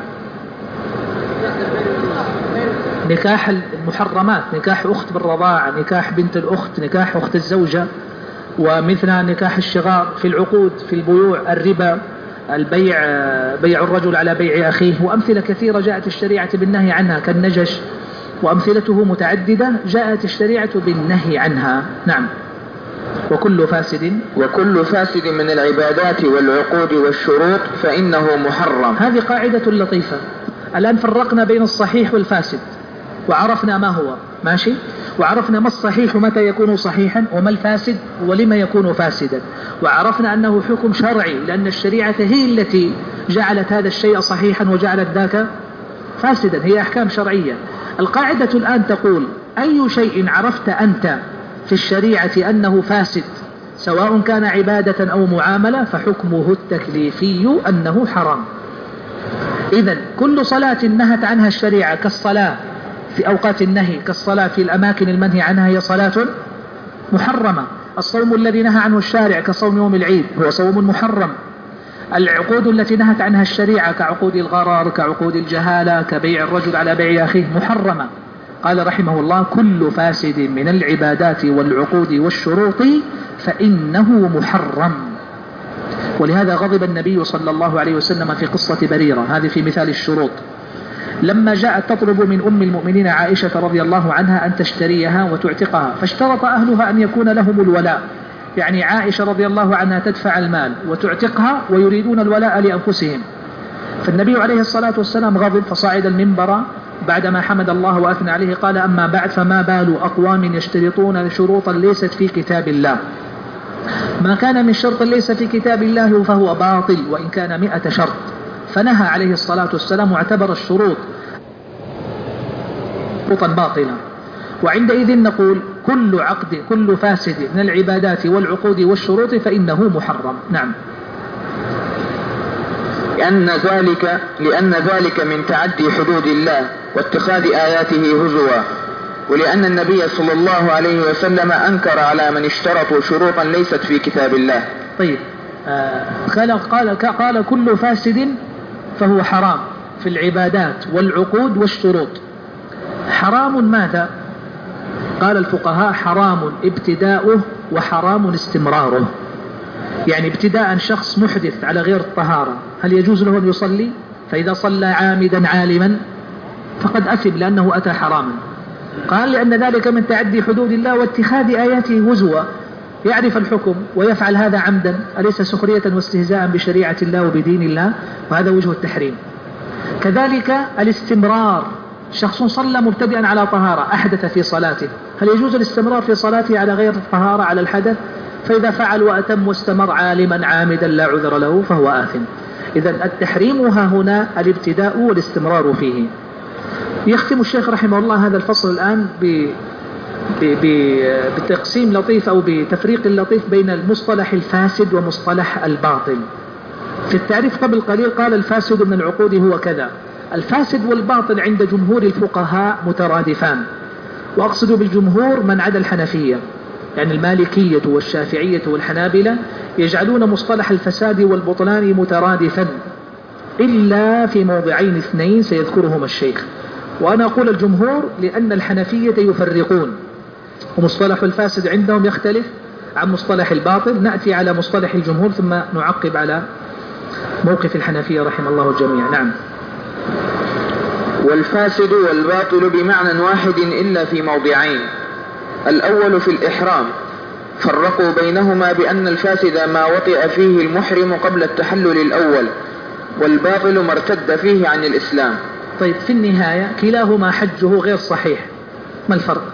نكاح المحرمات، نكاح أخت بالرضاعة، نكاح بنت الأخت، نكاح أخت الزوجة، ومثلها نكاح الشغار. في العقود في البيوع الربا، البيع بيع الرجل على بيع أخيه، وأمثلة كثيرة جاءت الشريعة بالنهي عنها كالنجش، وأمثلته متعددة جاءت الشريعة بالنهي عنها. نعم. وكل فاسد وكل فاسد من العبادات والعقود والشروط فإنه محرم. هذه قاعدة لطيفة. الآن فرقنا بين الصحيح والفاسد وعرفنا ما هو، ماشي، وعرفنا ما الصحيح متى يكون صحيحا، وما الفاسد ولما يكون فاسدا، وعرفنا أنه حكم شرعي لأن الشريعة هي التي جعلت هذا الشيء صحيحا وجعلت ذاك فاسدا، هي أحكام شرعية. القاعدة الآن تقول أي شيء عرفت أنت في الشريعة أنه فاسد سواء كان عبادة أو معاملة فحكمه التكليفي أنه حرام. إذن كل صلاة نهت عنها الشريعة كالصلاة في أوقات النهي، كالصلاة في الأماكن المنهي عنها هي صلاة محرمة. الصوم الذي نهى عنه الشارع كصوم يوم العيد هو صوم محرم. العقود التي نهت عنها الشريعة كعقود الغرار، كعقود الجهالة، كبيع الرجل على بيع أخيه محرمة. قال رحمه الله كل فاسد من العبادات والعقود والشروط فإنه محرم. ولهذا غضب النبي صلى الله عليه وسلم في قصة بريرة، هذه في مثال الشروط، لما جاءت تطلب من أم المؤمنين عائشة رضي الله عنها أن تشتريها وتعتقها، فاشترط أهلها أن يكون لهم الولاء، يعني عائشة رضي الله عنها تدفع المال وتعتقها ويريدون الولاء لأنفسهم. فالنبي عليه الصلاة والسلام غضب فصعد المنبر بعدما حمد الله وأثنى عليه قال أما بعد فما بال أقوام يشترطون شروطا ليست في كتاب الله، ما كان من شرط ليس في كتاب الله فهو باطل وإن كان مئة شرط. فنهى عليه الصلاة والسلام واعتبر الشروط شروطا باطلة. وعندئذ نقول كل عقد كل فاسد من العبادات والعقود والشروط فإنه محرم. نعم. لأن ذلك لأن ذلك من تعدي حدود الله واتخاذ آياته هزوا، ولأن النبي صلى الله عليه وسلم أنكر على من اشترطوا شروطا ليست في كتاب الله. طيب آه قال, قال, قال كل فاسد فهو حرام في العبادات والعقود والشروط. حرام ماذا؟ قال الفقهاء حرام ابتداؤه وحرام استمراره. يعني ابتداء شخص محدث على غير الطهارة هل يجوز له أن يصلي؟ فإذا صلى عامدا عالما فقد أثم لأنه أتى حراما. قال لأن ذلك من تعدي حدود الله واتخاذ آياته هزوا، يعرف الحكم ويفعل هذا عمدا، أليس سخرية واستهزاء بشريعة الله وبدين الله؟ وهذا وجه التحريم. كذلك الاستمرار، شخص صلى مبتدئا على طهارة أحدث في صلاته، هل يجوز الاستمرار في صلاته على غير الطهارة على الحدث؟ فإذا فعل وأتم واستمر عالما عامدا لا عذر له فهو آثم. إذن التحريم ها هنا الابتداء والاستمرار فيه. يختم الشيخ رحمه الله هذا الفصل الآن ب... ب... ب... بتقسيم لطيف أو بتفريق لطيف بين المصطلح الفاسد ومصطلح الباطل. في التعريف قبل قليل قال الفاسد من العقود هو كذا. الفاسد والباطل عند جمهور الفقهاء مترادفان، وأقصد بالجمهور من عدا الحنفية، يعني المالكية والشافعية والحنابلة يجعلون مصطلح الفساد والبطلان مترادفا إلا في موضعين اثنين سيذكرهما الشيخ. وأنا أقول الجمهور لأن الحنفية يفرقون، ومصطلح الفاسد عندهم يختلف عن مصطلح الباطل. نأتي على مصطلح الجمهور ثم نعقب على موقف الحنفية رحمه الله الجميع. نعم. والفاسد والباطل بمعنى واحد إلا في موضعين. الأول في الإحرام، فرقوا بينهما بأن الفاسد ما وطئ فيه المحرم قبل التحلل الأول، والباطل ما ارتد فيه عن الإسلام. طيب في النهاية كلاهما حجه غير صحيح، ما الفرق؟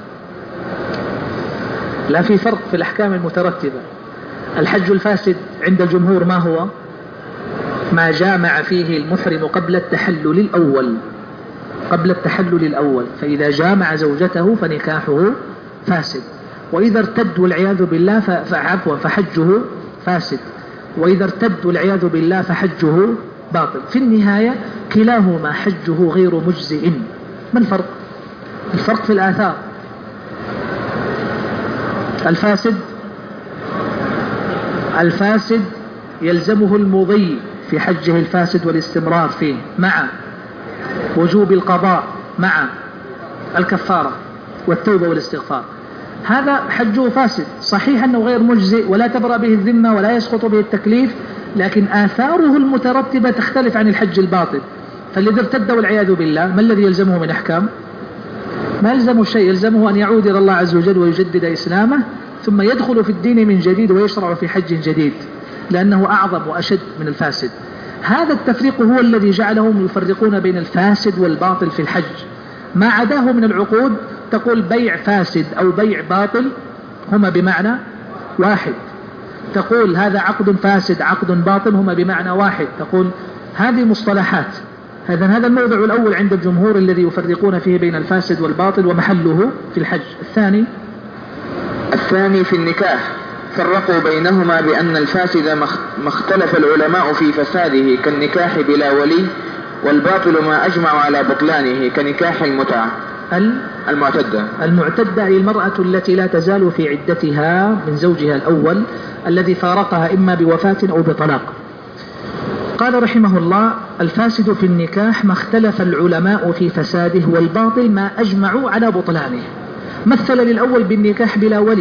لا في فرق في الأحكام المترتبة. الحج الفاسد عند الجمهور ما هو؟ ما جامع فيه المحرم قبل التحلل الأول، قبل التحلل الأول، فإذا جامع زوجته فنكاحه فاسد. وإذا ارتد والعياذ بالله فعفوا فحجه فاسد، وإذا ارتد والعياذ بالله فحجه باطل. في النهاية كلاهما حجه غير مجزئ. ما الفرق؟ الفرق في الآثار. الفاسد الفاسد يلزمه المضي في حجه الفاسد والاستمرار فيه مع وجوب القضاء مع الكفارة والتوبة والاستغفار. هذا حجه فاسد، صحيح أنه غير مجزئ ولا تبرأ به الذمة ولا يسقط به التكليف، لكن آثاره المترتبة تختلف عن الحج الباطل. فالذي ارتد والعياذ بالله ما الذي يلزمه من أحكام؟ ما يلزمه شيء، يلزمه أن يعود إلى الله عز وجل ويجدد إسلامه ثم يدخل في الدين من جديد ويشرع في حج جديد، لأنه أعظم وأشد من الفاسد. هذا التفريق هو الذي جعلهم يفرقون بين الفاسد والباطل في الحج. ما عداه من العقود تقول بيع فاسد أو بيع باطل هما بمعنى واحد، تقول هذا عقد فاسد عقد باطل هما بمعنى واحد، تقول هذه مصطلحات. هذا هذا الموضع الأول عند الجمهور الذي يفرقون فيه بين الفاسد والباطل ومحله في الحج. الثاني الثاني في النكاح فرقوا بينهما بأن الفاسد ما اختلف العلماء في فساده كالنكاح بلا ولي، والباطل ما أجمع على بطلانه كنكاح المتعة المعتدة. المعتدة أي المرأة التي لا تزال في عدتها من زوجها الأول الذي فارقها إما بوفاة أو بطلاق. قال رحمه الله الفاسد في النكاح ما اختلف العلماء في فساده، والباطل ما أجمعوا على بطلانه. مثل للأول بالنكاح بلا ولي،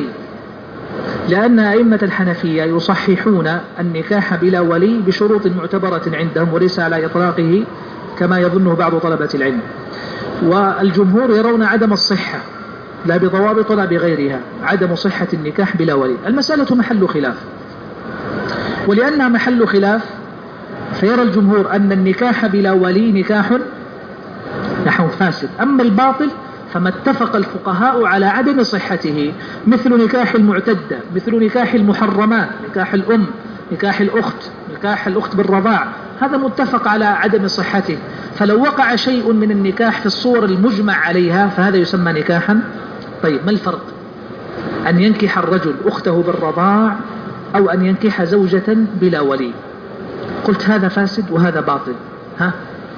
لأن أئمة الحنفية يصححون النكاح بلا ولي بشروط معتبرة عندهم وليس على إطلاقه كما يظنه بعض طلبة العلم. والجمهور يرون عدم الصحة لا بضوابط ولا بغيرها، عدم صحة النكاح بلا ولي. المسألة محل خلاف، ولأنها محل خلاف فيرى الجمهور أن النكاح بلا ولي نكاح نحو فاسد. أما الباطل فما اتفق الفقهاء على عدم صحته، مثل نكاح المعتدة، مثل نكاح المحرمات، نكاح الأم، نكاح الأخت، نكاح الأخت بالرضاع، هذا متفق على عدم صحته. فلو وقع شيء من النكاح في الصور المجمع عليها فهذا يسمى نكاحا. طيب ما الفرق؟ أن ينكح الرجل أخته بالرضاع أو أن ينكح زوجة بلا ولي. قلت هذا فاسد وهذا باطل، ها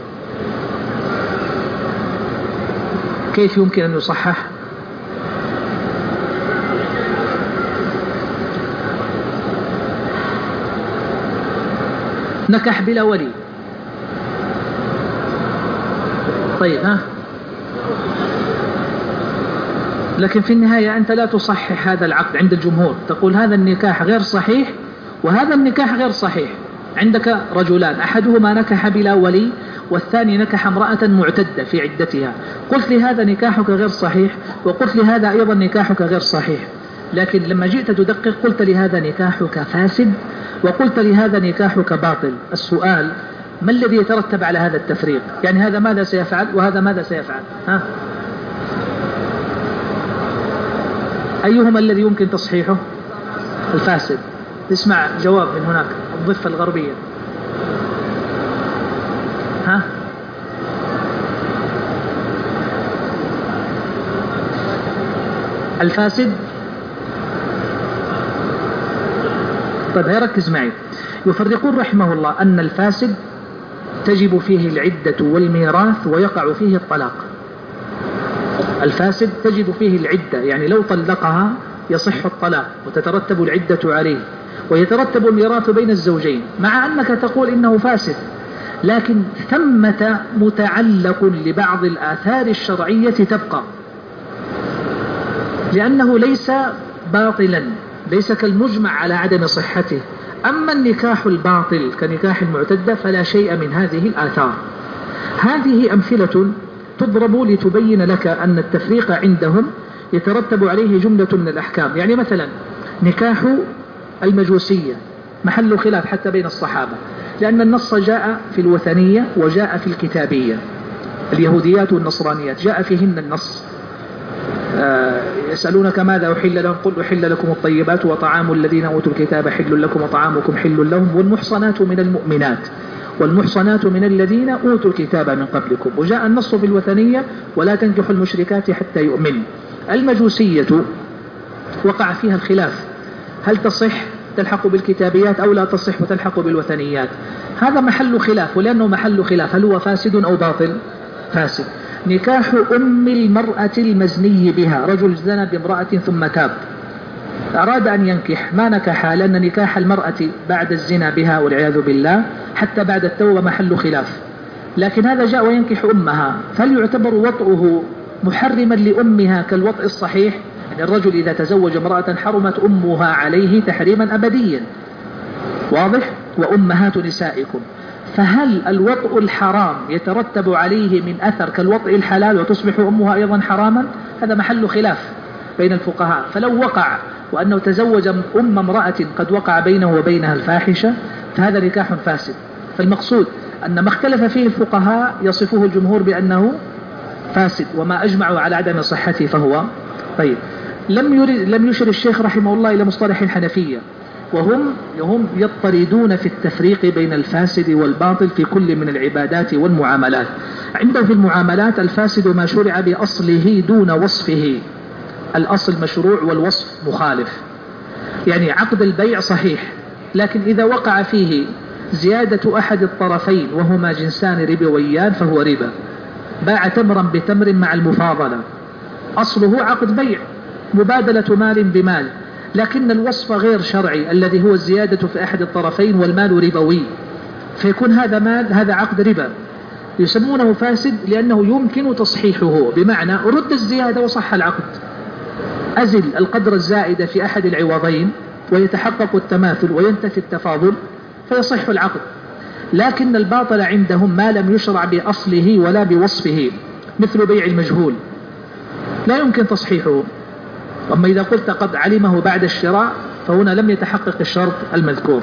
كيف يمكن أن يصحح؟ نكح بلا ولي. طيب ها لكن في النهاية أنت لا تصحح هذا العقد عند الجمهور، تقول هذا النكاح غير صحيح وهذا النكاح غير صحيح. عندك رجلان أحدهما نكح بلا ولي والثاني نكح امرأة معتدة في عدتها، قلت لي هذا نكاحك غير صحيح وقلت لي هذا أيضا نكاحك غير صحيح، لكن لما جئت تدقق قلت لي هذا نكاحك فاسد وقلت لي هذا نكاحك باطل. السؤال ما الذي يترتب على هذا التفريق؟ يعني هذا ماذا سيفعل وهذا ماذا سيفعل؟ ها؟ أيهما الذي يمكن تصحيحه؟ الفاسد. اسمع جواب من هناك الضفة الغربية. ها؟ الفاسد. طيب هيركز معي. يفرقون رحمه الله أن الفاسد تجب فيه العدة والميراث ويقع فيه الطلاق. الفاسد تجب فيه العدة، يعني لو طلقها يصح الطلاق وتترتب العدة عليه ويترتب الميراث بين الزوجين، مع أنك تقول إنه فاسد، لكن ثمة متعلق لبعض الآثار الشرعية تبقى، لأنه ليس باطلا، ليس كالمجمع على عدم صحته. أما النكاح الباطل كنكاح المعتدة فلا شيء من هذه الآثار. هذه أمثلة تضرب لتبين لك أن التفريق عندهم يترتب عليه جملة من الأحكام. يعني مثلا نكاح المجوسية محل خلاف حتى بين الصحابة، لأن النص جاء في الوثنية وجاء في الكتابية، اليهوديات والنصرانيات جاء فيهن النص. آه يسألونك ماذا أحل لهم قل أحل لكم الطيبات وطعام الذين أوتوا الكتاب حل لكم وطعامكم حل لهم والمحصنات من المؤمنات والمحصنات من الذين أوتوا الكتاب من قبلكم. وجاء النص في الوثنية ولا تنكحوا المشركات حتى يؤمن. المجوسية وقع فيها الخلاف، هل تصح تلحق بالكتابيات أو لا تصح وتلحق بالوثنيات؟ هذا محل خلاف، ولأنه محل خلاف هل هو فاسد أو باطل؟ فاسد. نكاح أم المرأة المزني بها، رجل زنى بامرأة ثم تاب، أراد أن ينكح، ما نكح، لأن نكاح المرأة بعد الزنا بها والعياذ بالله حتى بعد التوبة محل خلاف. لكن هذا جاء وينكح أمها، فهل يعتبر وطئه محرما لأمها كالوطئ الصحيح؟ يعني الرجل إذا تزوج امرأة حرمت أمها عليه تحريما أبديا، واضح؟ وأمهات نسائكم، فهل الوطئ الحرام يترتب عليه من أثر كالوطئ الحلال وتصبح أمها أيضا حراما؟ هذا محل خلاف بين الفقهاء. فلو وقع وأنه تزوج أم امرأة قد وقع بينه وبينها الفاحشة فهذا نكاح فاسد. فالمقصود أن ما اختلف فيه الفقهاء يصفه الجمهور بأنه فاسد، وما أجمعوا على عدم صحته فهو طيب. لم يرد لم يشر الشيخ رحمه الله إلى مصطلح الحنفية، وهم هم يضطردون في التفريق بين الفاسد والباطل في كل من العبادات والمعاملات. عندهم في المعاملات الفاسد ما شرع بأصله دون وصفه، الأصل مشروع والوصف مخالف. يعني عقد البيع صحيح، لكن إذا وقع فيه زيادة أحد الطرفين وهما جنسان ربويان فهو ربا. باع تمرا بتمر مع المفاضلة، أصله عقد بيع مبادلة مال بمال، لكن الوصف غير شرعي الذي هو الزيادة في أحد الطرفين والمال ربوي، فيكون هذا مال هذا عقد ربا، يسمونه فاسد لأنه يمكن تصحيحه، بمعنى رد الزيادة وصح العقد، أزل القدر الزائد في أحد العوضين ويتحقق التماثل وينتفي التفاضل فيصح العقد. لكن الباطل عندهم ما لم يشرع بأصله ولا بوصفه، مثل بيع المجهول لا يمكن تصحيحه. أما إذا قلت قد علمه بعد الشراء فهنا لم يتحقق الشرط المذكور.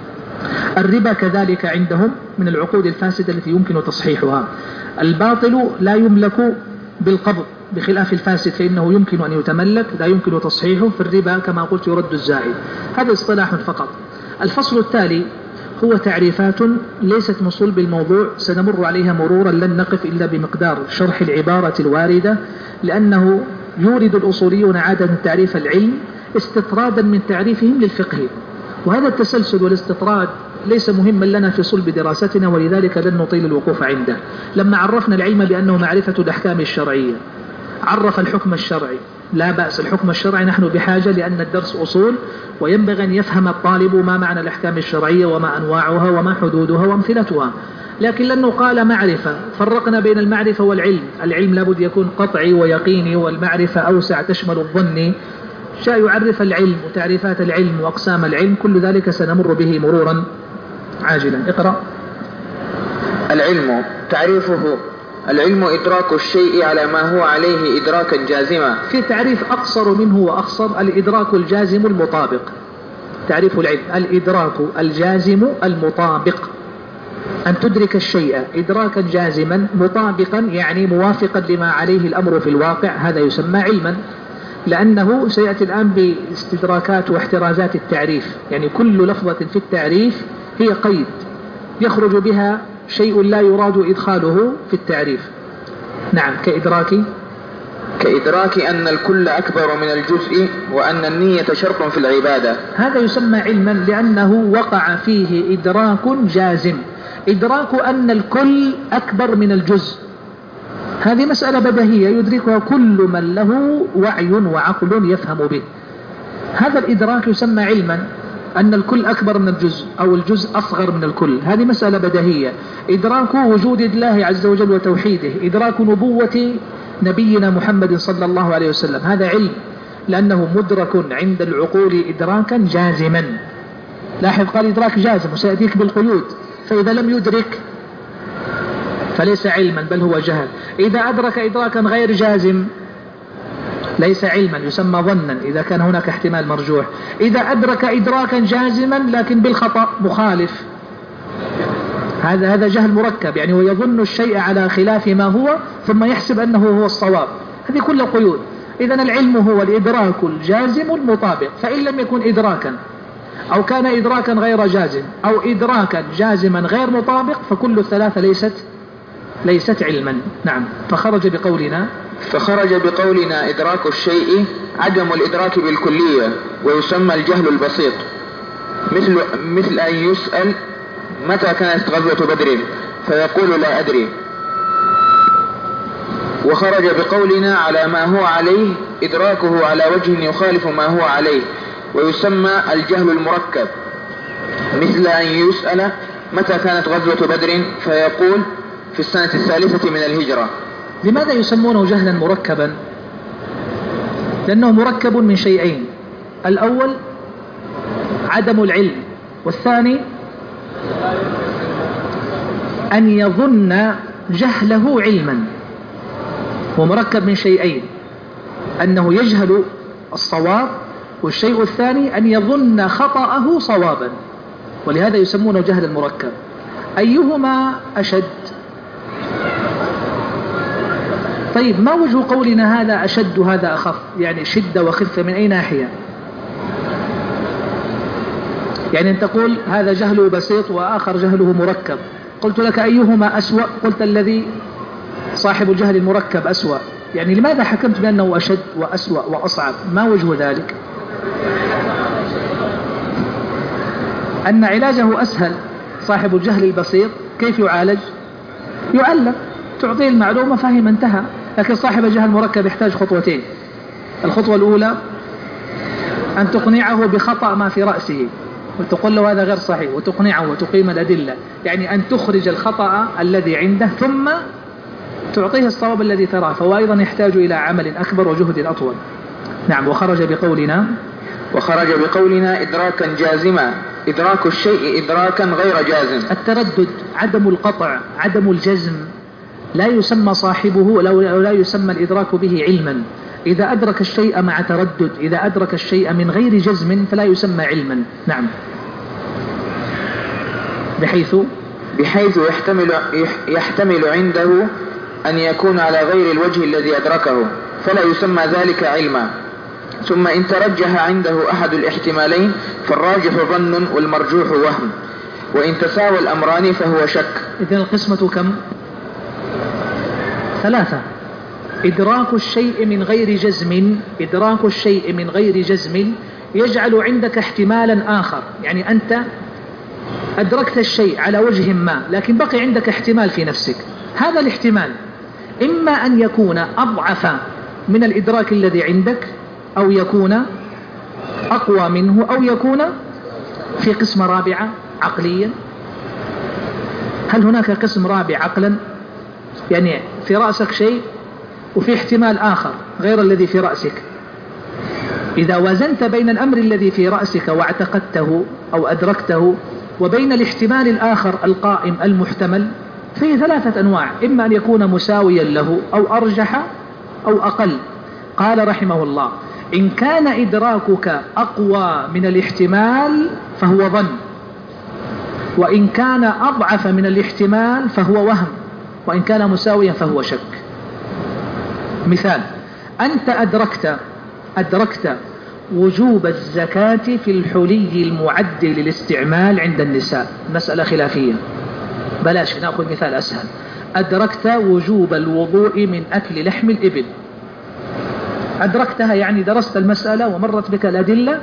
الربا كذلك عندهم من العقود الفاسدة التي يمكن تصحيحها. الباطل لا يملك بالقبض بخلاف الفاسد فإنه يمكن أن يتملك، لا يمكن تصحيحه. في الربا كما قلت يرد الزائد. هذا اصطلاح فقط. الفصل التالي هو تعريفات ليست من صلب الموضوع، سنمر عليها مرورا، لن نقف إلا بمقدار شرح العبارة الواردة، لأنه يورد الأصوليون عادة تعريف العلم استطرادا من تعريفهم للفقه، وهذا التسلسل والاستطراد ليس مهما لنا في صلب دراستنا، ولذلك لن نطيل الوقوف عنده. لما عرفنا العلم بأنه معرفة الأحكام الشرعية، عرف الحكم الشرعي، لا بأس، الحكم الشرعي نحن بحاجة لأن الدرس أصول، وينبغي أن يفهم الطالب ما معنى الأحكام الشرعية وما أنواعها وما حدودها وأمثلتها. لكن لأنه قال معرفة فرقنا بين المعرفة والعلم، العلم لابد يكون قطعي ويقيني، والمعرفة أوسع تشمل الظني. شاء يعرف العلم وتعريفات العلم وأقسام العلم، كل ذلك سنمر به مرورا عاجلا. اقرأ. العلم تعريفه: العلم إدراك الشيء على ما هو عليه إدراكا جازما. في تعريف أقصر منه وأقصر: الإدراك الجازم المطابق. تعريف العلم الإدراك الجازم المطابق، أن تدرك الشيء إدراكا جازما مطابقا، يعني موافقا لما عليه الأمر في الواقع، هذا يسمى علما. لأنه سيأتي الآن باستدراكات واحترازات التعريف، يعني كل لفظة في التعريف هي قيد يخرج بها شيء لا يراد إدخاله في التعريف. نعم. كإدراك كإدراك أن الكل أكبر من الجزء، وأن النية شرط في العبادة. هذا يسمى علما لأنه وقع فيه إدراك جازم. إدراك أن الكل أكبر من الجزء، هذه مسألة بديهية يدركها كل من له وعي وعقل يفهم به. هذا الإدراك يسمى علما، أن الكل أكبر من الجزء أو الجزء أصغر من الكل، هذه مسألة بديهية. إدراك وجود الله عز وجل وتوحيده، إدراك نبوة نبينا محمد صلى الله عليه وسلم، هذا علم لأنه مدرك عند العقول إدراكا جازما. لاحظ قال إدراك جازم وسيأتيك بالقيود، فإذا لم يدرك فليس علما بل هو جهل. إذا أدرك إدراكا غير جازم ليس علما، يسمى ظنا إذا كان هناك احتمال مرجوح. إذا أدرك إدراكا جازما لكن بالخطأ مخالف، هذا هذا جهل مركب، يعني ويظن الشيء على خلاف ما هو ثم يحسب أنه هو الصواب، هذه كل القيود. إذن العلم هو الإدراك الجازم المطابق، فإن لم يكن إدراكا أو كان إدراكا غير جازم أو إدراكا جازما غير مطابق فكل الثلاثة ليست ليست علما. نعم. فخرج بقولنا فخرج بقولنا إدراك الشيء عدم الإدراك بالكلية ويسمى الجهل البسيط، مثل, مثل أن يسأل متى كانت غزوة بدر فيقول لا أدري. وخرج بقولنا على ما هو عليه إدراكه على وجه يخالف ما هو عليه ويسمى الجهل المركب، مثل أن يسأل متى كانت غزوة بدر فيقول في السنة الثالثة من الهجرة. لماذا يسمونه جهلا مركبا؟ لأنه مركب من شيئين: الأول عدم العلم، والثاني أن يظن جهله علما. هو مركب من شيئين: أنه يجهل الصواب، والشيء الثاني أن يظن خطأه صوابا، ولهذا يسمونه جهل المركب. أيهما أشد؟ طيب، ما وجه قولنا هذا أشد وهذا أخف؟ يعني شدة وخفة من أي ناحية؟ يعني أن تقول هذا جهله بسيط وآخر جهله مركب، قلت لك أيهما أسوأ؟ قلت الذي صاحب الجهل المركب أسوأ. يعني لماذا حكمت بأنه أشد وأسوأ وأصعب؟ ما وجه ذلك؟ أن علاجه أسهل. صاحب الجهل البسيط كيف يعالج؟ يعلم، تعطيه المعلومة فهم، انتهى. لكن صاحب الجهل المركب يحتاج خطوتين: الخطوة الأولى أن تقنعه بخطأ ما في رأسه وتقول له هذا غير صحيح، وتقنعه وتقيم الأدلة، يعني أن تخرج الخطأ الذي عنده ثم تعطيه الصواب الذي تراه، فهو أيضا يحتاج إلى عمل أكبر وجهد أطول. نعم. وخرج بقولنا وخرج بقولنا إدراكا جازما، إدراك الشيء إدراكا غير جازم. التردد، عدم القطع، عدم الجزم، لا يسمى صاحبه، لو لا يسمى الإدراك به علما. إذا أدرك الشيء مع تردد، إذا أدرك الشيء من غير جزم فلا يسمى علما. نعم. بحيث بحيث يحتمل, يحتمل عنده أن يكون على غير الوجه الذي أدركه فلا يسمى ذلك علما. ثم إن ترجح عنده أحد الاحتمالين فالراجح ظن والمرجوح وهم، وإن تساوى الأمران فهو شك. إذن القسمة كم؟ ثلاثة: إدراك الشيء من غير جزم، إدراك الشيء من غير جزم يجعل عندك احتمالا آخر، يعني أنت أدركت الشيء على وجه ما لكن بقي عندك احتمال في نفسك. هذا الاحتمال إما أن يكون أضعف من الإدراك الذي عندك، أو يكون أقوى منه، أو يكون في قسم رابعة عقليا. هل هناك قسم رابع عقلا؟ يعني في رأسك شيء وفي احتمال آخر غير الذي في رأسك. إذا وزنت بين الأمر الذي في رأسك واعتقدته أو أدركته وبين الاحتمال الآخر القائم المحتمل، فيه ثلاثة أنواع: إما أن يكون مساويا له، أو أرجح، أو أقل. قال رحمه الله: إن كان إدراكك أقوى من الاحتمال فهو ظن، وإن كان أضعف من الاحتمال فهو وهم، وإن كان مساويا فهو شك. مثال: أنت أدركت أدركت وجوب الزكاة في الحلي المعد للاستعمال عند النساء، مسألة خلافية، بلاش نأخذ مثال أسهل. أدركت وجوب الوضوء من أكل لحم الإبل، أدركتها يعني درست المسألة ومرت بك الأدلة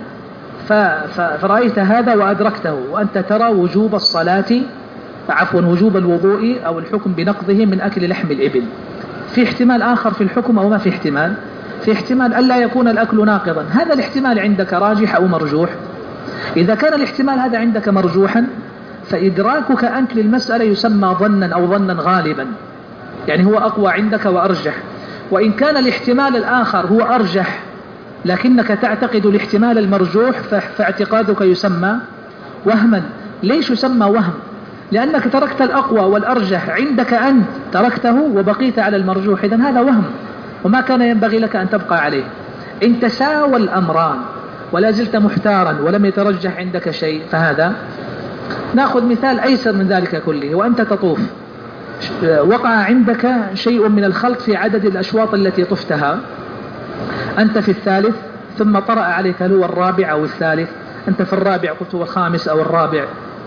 فرأيت هذا وأدركته، وأنت ترى وجوب الصلاة عفوا وجوب الوضوء أو الحكم بنقضه من أكل لحم الإبل. في احتمال آخر في الحكم أو ما في احتمال؟ في احتمال ألا يكون الأكل ناقضا. هذا الاحتمال عندك راجح أو مرجوح؟ إذا كان الاحتمال هذا عندك مرجوحا فإدراكك أنت للمسألة يسمى ظنا أو ظنا غالبا، يعني هو أقوى عندك وأرجح. وإن كان الاحتمال الآخر هو أرجح لكنك تعتقد الاحتمال المرجوح فاعتقادك يسمى وهما. ليش يسمى وهم؟ لأنك تركت الأقوى والأرجح عندك أنت، تركته وبقيت على المرجوح، إذن هذا وهم وما كان ينبغي لك أن تبقى عليه. إن تساوى الأمران ولا زلت محتارا ولم يترجح عندك شيء فهذا. نأخذ مثال أيسر من ذلك كله: وأنت تطوف، وقع عندك شيء من الخلط في عدد الأشواط التي طفتها، أنت في الثالث ثم طرأ عليك هل هو الرابع أو الثالث، أنت في الرابع قلت هو الخامس أو الرابع.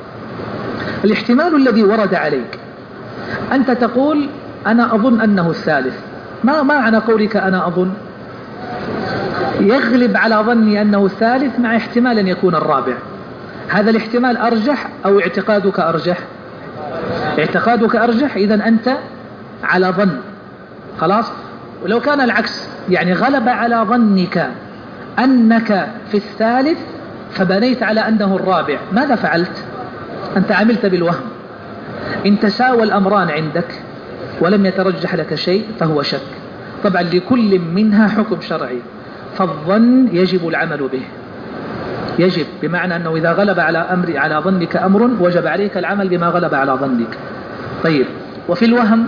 الاحتمال الذي ورد عليك أنت تقول أنا أظن أنه الثالث. ما معنى قولك أنا أظن؟ يغلب على ظني أنه الثالث مع احتمال أن يكون الرابع. هذا الاحتمال أرجح أو اعتقادك أرجح؟ اعتقادك أرجح، إذن أنت على ظن. خلاص. ولو كان العكس، يعني غلب على ظنك أنك في الثالث فبنيت على أنه الرابع، ماذا فعلت؟ أنت عملت بالوهم. إن تساوى الأمران عندك ولم يترجح لك شيء فهو شك. طبعا لكل منها حكم شرعي، فالظن يجب العمل به، يجب بمعنى أنه إذا غلب على أمر على ظنك أمر وجب عليك العمل بما غلب على ظنك. طيب، وفي الوهم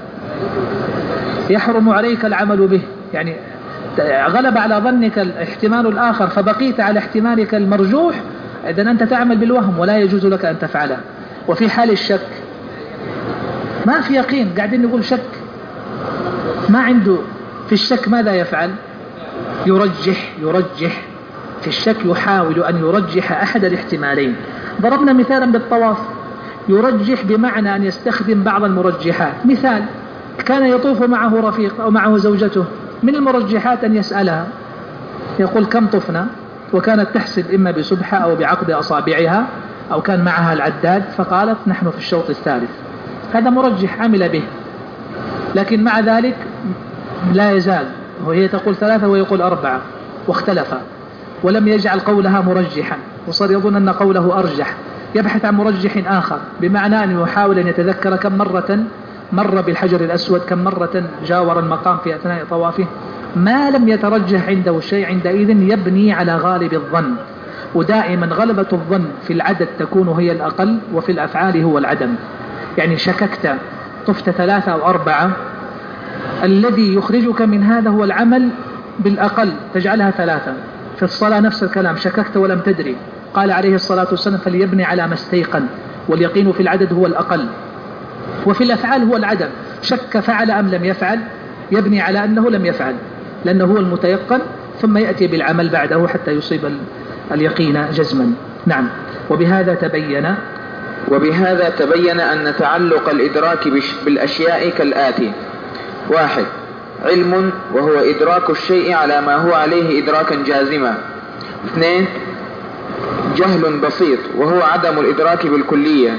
يحرم عليك العمل به، يعني غلب على ظنك الاحتمال الآخر فبقيت على احتمالك المرجوح، إذن أنت تعمل بالوهم ولا يجوز لك أن تفعله. وفي حال الشك ما في يقين، قاعدين نقول شك، ما عنده في الشك ماذا يفعل؟ يرجح يرجح في الشك، يحاول أن يرجح أحد الاحتمالين. ضربنا مثالا بالطواف، يرجح بمعنى أن يستخدم بعض المرجحات. مثال، كان يطوف معه رفيق أو معه زوجته، من المرجحات أن يسألها، يقول كم طفنا، وكانت تحسب إما بسبحة أو بعقد أصابعها أو كان معها العداد، فقالت نحن في الشوط الثالث. هذا مرجح عمل به، لكن مع ذلك لا يزال، وهي تقول ثلاثة ويقول أربعة، واختلفا ولم يجعل قولها مرجحا، وصار يظن أن قوله أرجح، يبحث عن مرجح آخر، بمعنى أن يحاول أن يتذكر كم مرة مر بالحجر الأسود، كم مرة جاور المقام في أثناء طوافه. ما لم يترجح عنده الشيء عندئذ يبني على غالب الظن. ودائما غلبة الظن في العدد تكون هي الأقل، وفي الأفعال هو العدم. يعني شككت طفت ثلاثة أو أربعة، الذي يخرجك من هذا هو العمل بالأقل، تجعلها ثلاثة. في الصلاة نفس الكلام، شككت ولم تدري، قال عليه الصلاة والسلام فليبني على ما استيقن، واليقين في العدد هو الأقل. وفي الأفعال هو العدم، شك فعل أم لم يفعل، يبني على أنه لم يفعل لأنه هو المتيقن، ثم يأتي بالعمل بعده حتى يصيب اليقين جزما. نعم. وبهذا تبين وبهذا تبين أن تعلق الإدراك بالأشياء كالآتي: واحد، علم وهو إدراك الشيء على ما هو عليه إدراكا جازما. اثنين، جهل بسيط وهو عدم الإدراك بالكلية.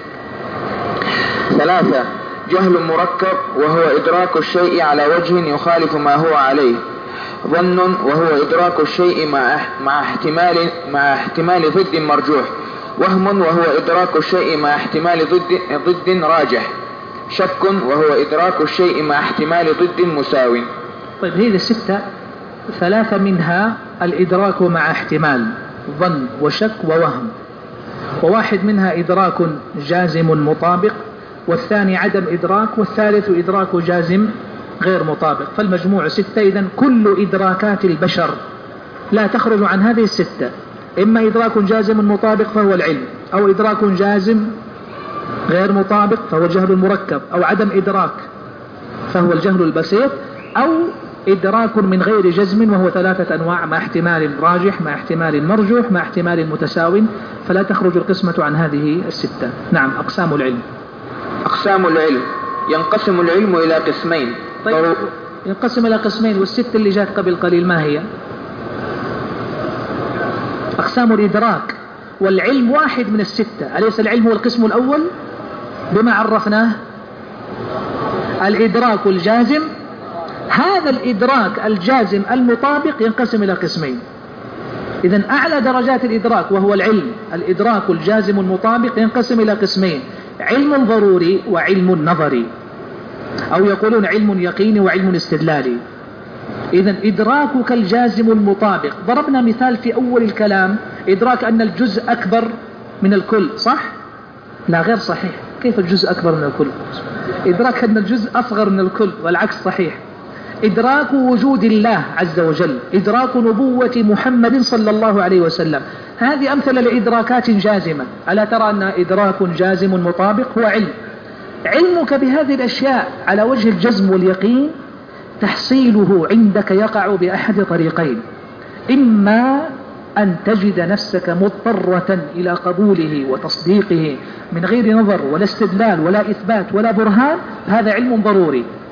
ثلاثة، جهل مركب وهو إدراك الشيء على وجه يخالف ما هو عليه. ظن وهو إدراك الشيء مع احتمال مع احتمال ضد مرجوح. وهم وهو إدراك الشيء مع احتمال ضد ضد راجح. شك وهو إدراك الشيء مع احتمال ضد مساو. طيب، هذه الستة، ثلاثة منها الإدراك مع احتمال، ظن وشك ووهم، وواحد منها إدراك جازم مطابق، والثاني عدم إدراك، والثالث إدراك جازم غير مطابق. فالمجموع ستة. إذن كل إدراكات البشر لا تخرج عن هذه الستة، إما إدراك جازم مطابق فهو العلم، أو إدراك جازم غير مطابق فهو الجهل المركب، أو عدم إدراك فهو الجهل البسيط، أو إدراك من غير جزم وهو ثلاثة أنواع، مع احتمال راجح، مع احتمال مرجوح، مع احتمال متساو. فلا تخرج القسمة عن هذه الستة. نعم. أقسام العلم. أقسام العلم: ينقسم العلم إلى قسمين. طيب، ينقسم إلى قسمين، والست اللي جاءت قبل قليل ما هي؟ أقسام الإدراك والعلم واحد من الستة، أليس العلم هو القسم الأول بما عرفناه؟ الإدراك الجازم، هذا الإدراك الجازم المطابق ينقسم إلى قسمين. إذن أعلى درجات الإدراك وهو العلم، الإدراك الجازم المطابق، ينقسم إلى قسمين: علم ضروري وعلم نظري، أو يقولون علم يقيني وعلم استدلالي. إذن إدراكك الجازم المطابق، ضربنا مثال في أول الكلام، إدراك أن الجزء أكبر من الكل، صح؟ لا، غير صحيح. كيف الجزء أكبر من الكل؟ إدراك أن الجزء أصغر من الكل، والعكس صحيح. إدراك وجود الله عز وجل، إدراك نبوة محمد صلى الله عليه وسلم، هذه أمثلة لإدراكات جازمة. ألا ترى أن إدراك جازم مطابق هو علم؟ علمك بهذه الأشياء على وجه الجزم واليقين تحصيله عندك يقع بأحد طريقين: إما أن تجد نفسك مضطرة إلى قبوله وتصديقه من غير نظر ولا استدلال ولا إثبات ولا برهان، هذا علم ضروري.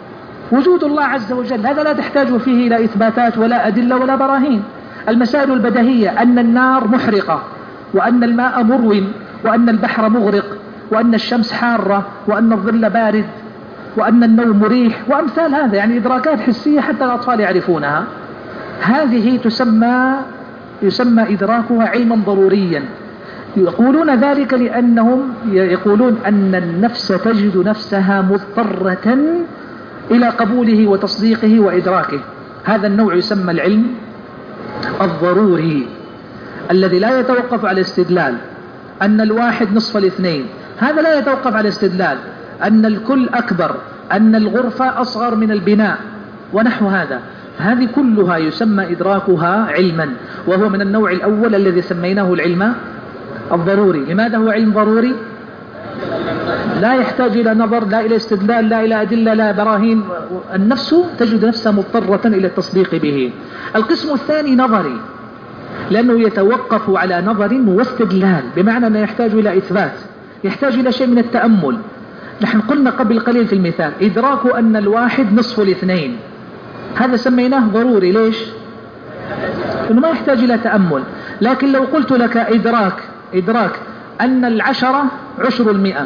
وجود الله عز وجل، هذا لا تحتاج فيه إلى إثباتات ولا أدلة ولا براهين. المسائل البديهية أن النار محرقة، وأن الماء مروٍ، وأن البحر مغرق، وأن الشمس حارة، وأن الظل بارد، وأن النوم مريح، وأمثال هذا، يعني إدراكات حسية حتى الأطفال يعرفونها. هذه تسمى يسمى إدراكها علما ضروريا. يقولون ذلك لأنهم يقولون أن النفس تجد نفسها مضطرة إلى قبوله وتصديقه وإدراكه. هذا النوع يسمى العلم الضروري الذي لا يتوقف على استدلال أن الواحد نصف الاثنين، هذا لا يتوقف على استدلال أن الكل أكبر، أن الغرفة أصغر من البناء ونحو هذا. هذه كلها يسمى إدراكها علما، وهو من النوع الأول الذي سميناه العلم الضروري. لماذا هو علم ضروري؟ لا يحتاج إلى نظر، لا إلى استدلال، لا إلى أدلة، لا براهين. النفس تجد نفسها مضطرة إلى التصديق به. القسم الثاني نظري، لأنه يتوقف على نظر واستدلال، بمعنى أنه يحتاج إلى إثبات، يحتاج إلى شيء من التأمل. نحن قلنا قبل قليل في المثال إدراك أن الواحد نصف الاثنين، هذا سميناه ضروري. ليش؟ لأنه ما يحتاج إلى تأمل. لكن لو قلت لك إدراك إدراك أن العشرة عشر المئة،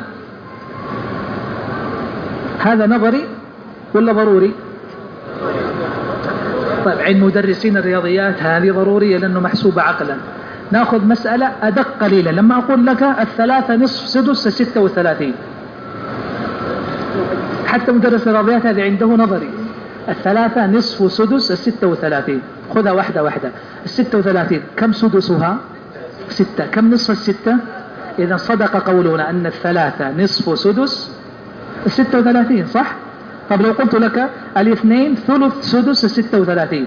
هذا نظري ولا ضروري؟ طيب عند مدرسين الرياضيات هذه ضرورية لأنه محسوبة عقلا. نأخذ مسألة أدق قليلا، لما أقول لك الثلاثة نصف سدس ستة وثلاثين، حتى مدرس الرياضيات هذه عنده نظري. الثلاثة نصف سدس الستة وثلاثين، خذها واحدة واحدة. الستة وثلاثين كم سدسها؟ ستة. كم نصف الستة؟ إذا صدق قولنا أن الثلاثة نصف سدس الستة وثلاثين، صح؟ طب لو قلت لك الاثنين ثلث سدس الستة وثلاثين،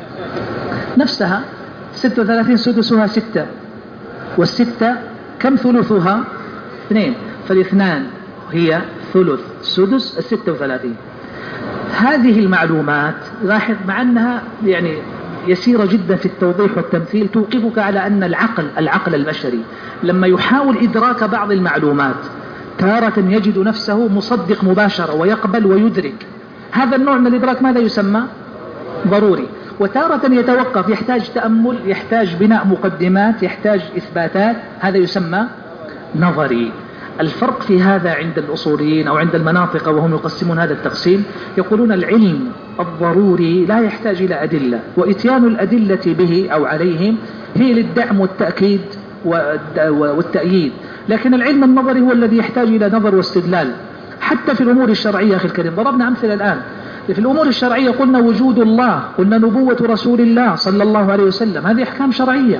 نفسها. ستة وثلاثين سدسها ستة، والستة كم ثلثها؟ اثنين، فالاثنان هي ثلث سدس الستة وثلاثين. هذه المعلومات لاحظ مع أنها يعني يسيرة جدا في التوضيح والتمثيل، توقفك على أن العقل العقل البشري لما يحاول إدراك بعض المعلومات تارة يجد نفسه مصدق مباشرة ويقبل ويدرك. هذا النوع من الإدراك ماذا يسمى؟ ضروري. وتارة يتوقف، يحتاج تأمل، يحتاج بناء مقدمات، يحتاج إثباتات، هذا يسمى نظري. الفرق في هذا عند الأصوليين أو عند المناطق، وهم يقسمون هذا التقسيم، يقولون العلم الضروري لا يحتاج إلى أدلة، وإتيان الأدلة به أو عليهم هي للدعم والتأكيد والتأييد. لكن العلم النظري هو الذي يحتاج إلى نظر واستدلال. حتى في الأمور الشرعية أخي الكريم ضربنا أمثلة الآن. في الأمور الشرعية قلنا وجود الله، قلنا نبوة رسول الله صلى الله عليه وسلم، هذه أحكام شرعية،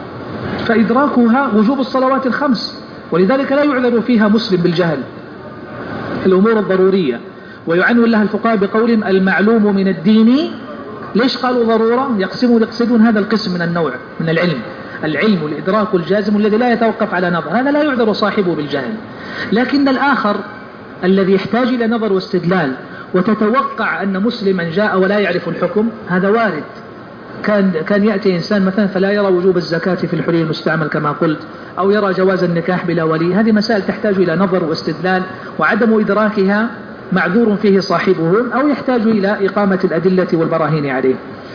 فإدراكها وجوب الصلوات الخمس، ولذلك لا يعذر فيها مسلم بالجهل. الأمور الضرورية، ويعنون لها الفقهاء بقولهم المعلوم من الدين. ليش قالوا ضرورة؟ يقسمون يقصدون هذا القسم من النوع من العلم، العلم الإدراك الجازم الذي لا يتوقف على نظر، هذا لا يعذر صاحبه بالجهل. لكن الآخر الذي يحتاج إلى نظر واستدلال، وتتوقع أن مسلما جاء ولا يعرف الحكم، هذا وارد. كان كان يأتي إنسان مثلا فلا يرى وجوب الزكاة في الحلي المستعمل كما قلت، أو يرى جواز النكاح بلا ولي. هذه مسائل تحتاج إلى نظر واستدلال، وعدم إدراكها معذور فيه صاحبه، أو يحتاج إلى إقامة الأدلة والبراهين عليه.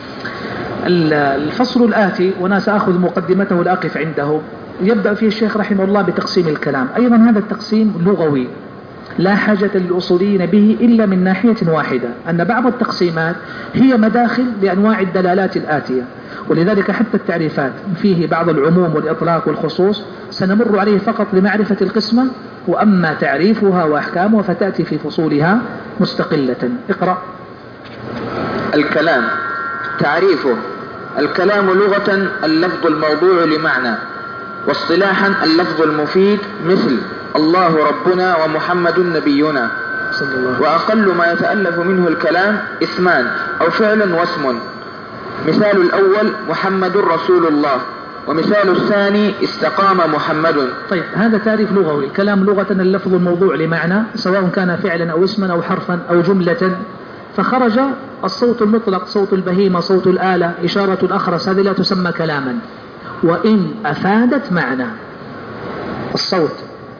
الفصل الآتي، وأنا سأخذ مقدمته لأقف عنده، يبدأ فيه الشيخ رحمه الله بتقسيم الكلام. أيضا هذا التقسيم لغوي لا حاجة للأصوليين به إلا من ناحية واحدة، أن بعض التقسيمات هي مداخل لأنواع الدلالات الآتية، ولذلك حتى التعريفات فيه بعض العموم والإطلاق والخصوص سنمر عليه فقط لمعرفة القسمة، وأما تعريفها وأحكامها فتأتي في فصولها مستقلة. اقرأ. الكلام تعريفه: الكلام لغة اللفظ الموضوع لمعنى، واصطلاحا اللفظ المفيد، مثل الله ربنا ومحمد نبينا. وأقل ما يتألف منه الكلام اسمان أو فعل واسم. مثال الأول محمد رسول الله، ومثال الثاني استقام محمد. طيب هذا تعريف لغوي. الكلام لغة اللفظ الموضوع لمعنى، سواء كان فعلا أو اسما أو حرفا أو جملة. فخرج الصوت المطلق، صوت البهيمة، صوت الآلة، إشارة الأخرس، هذه لا تسمى كلاما وإن أفادت معنى. الصوت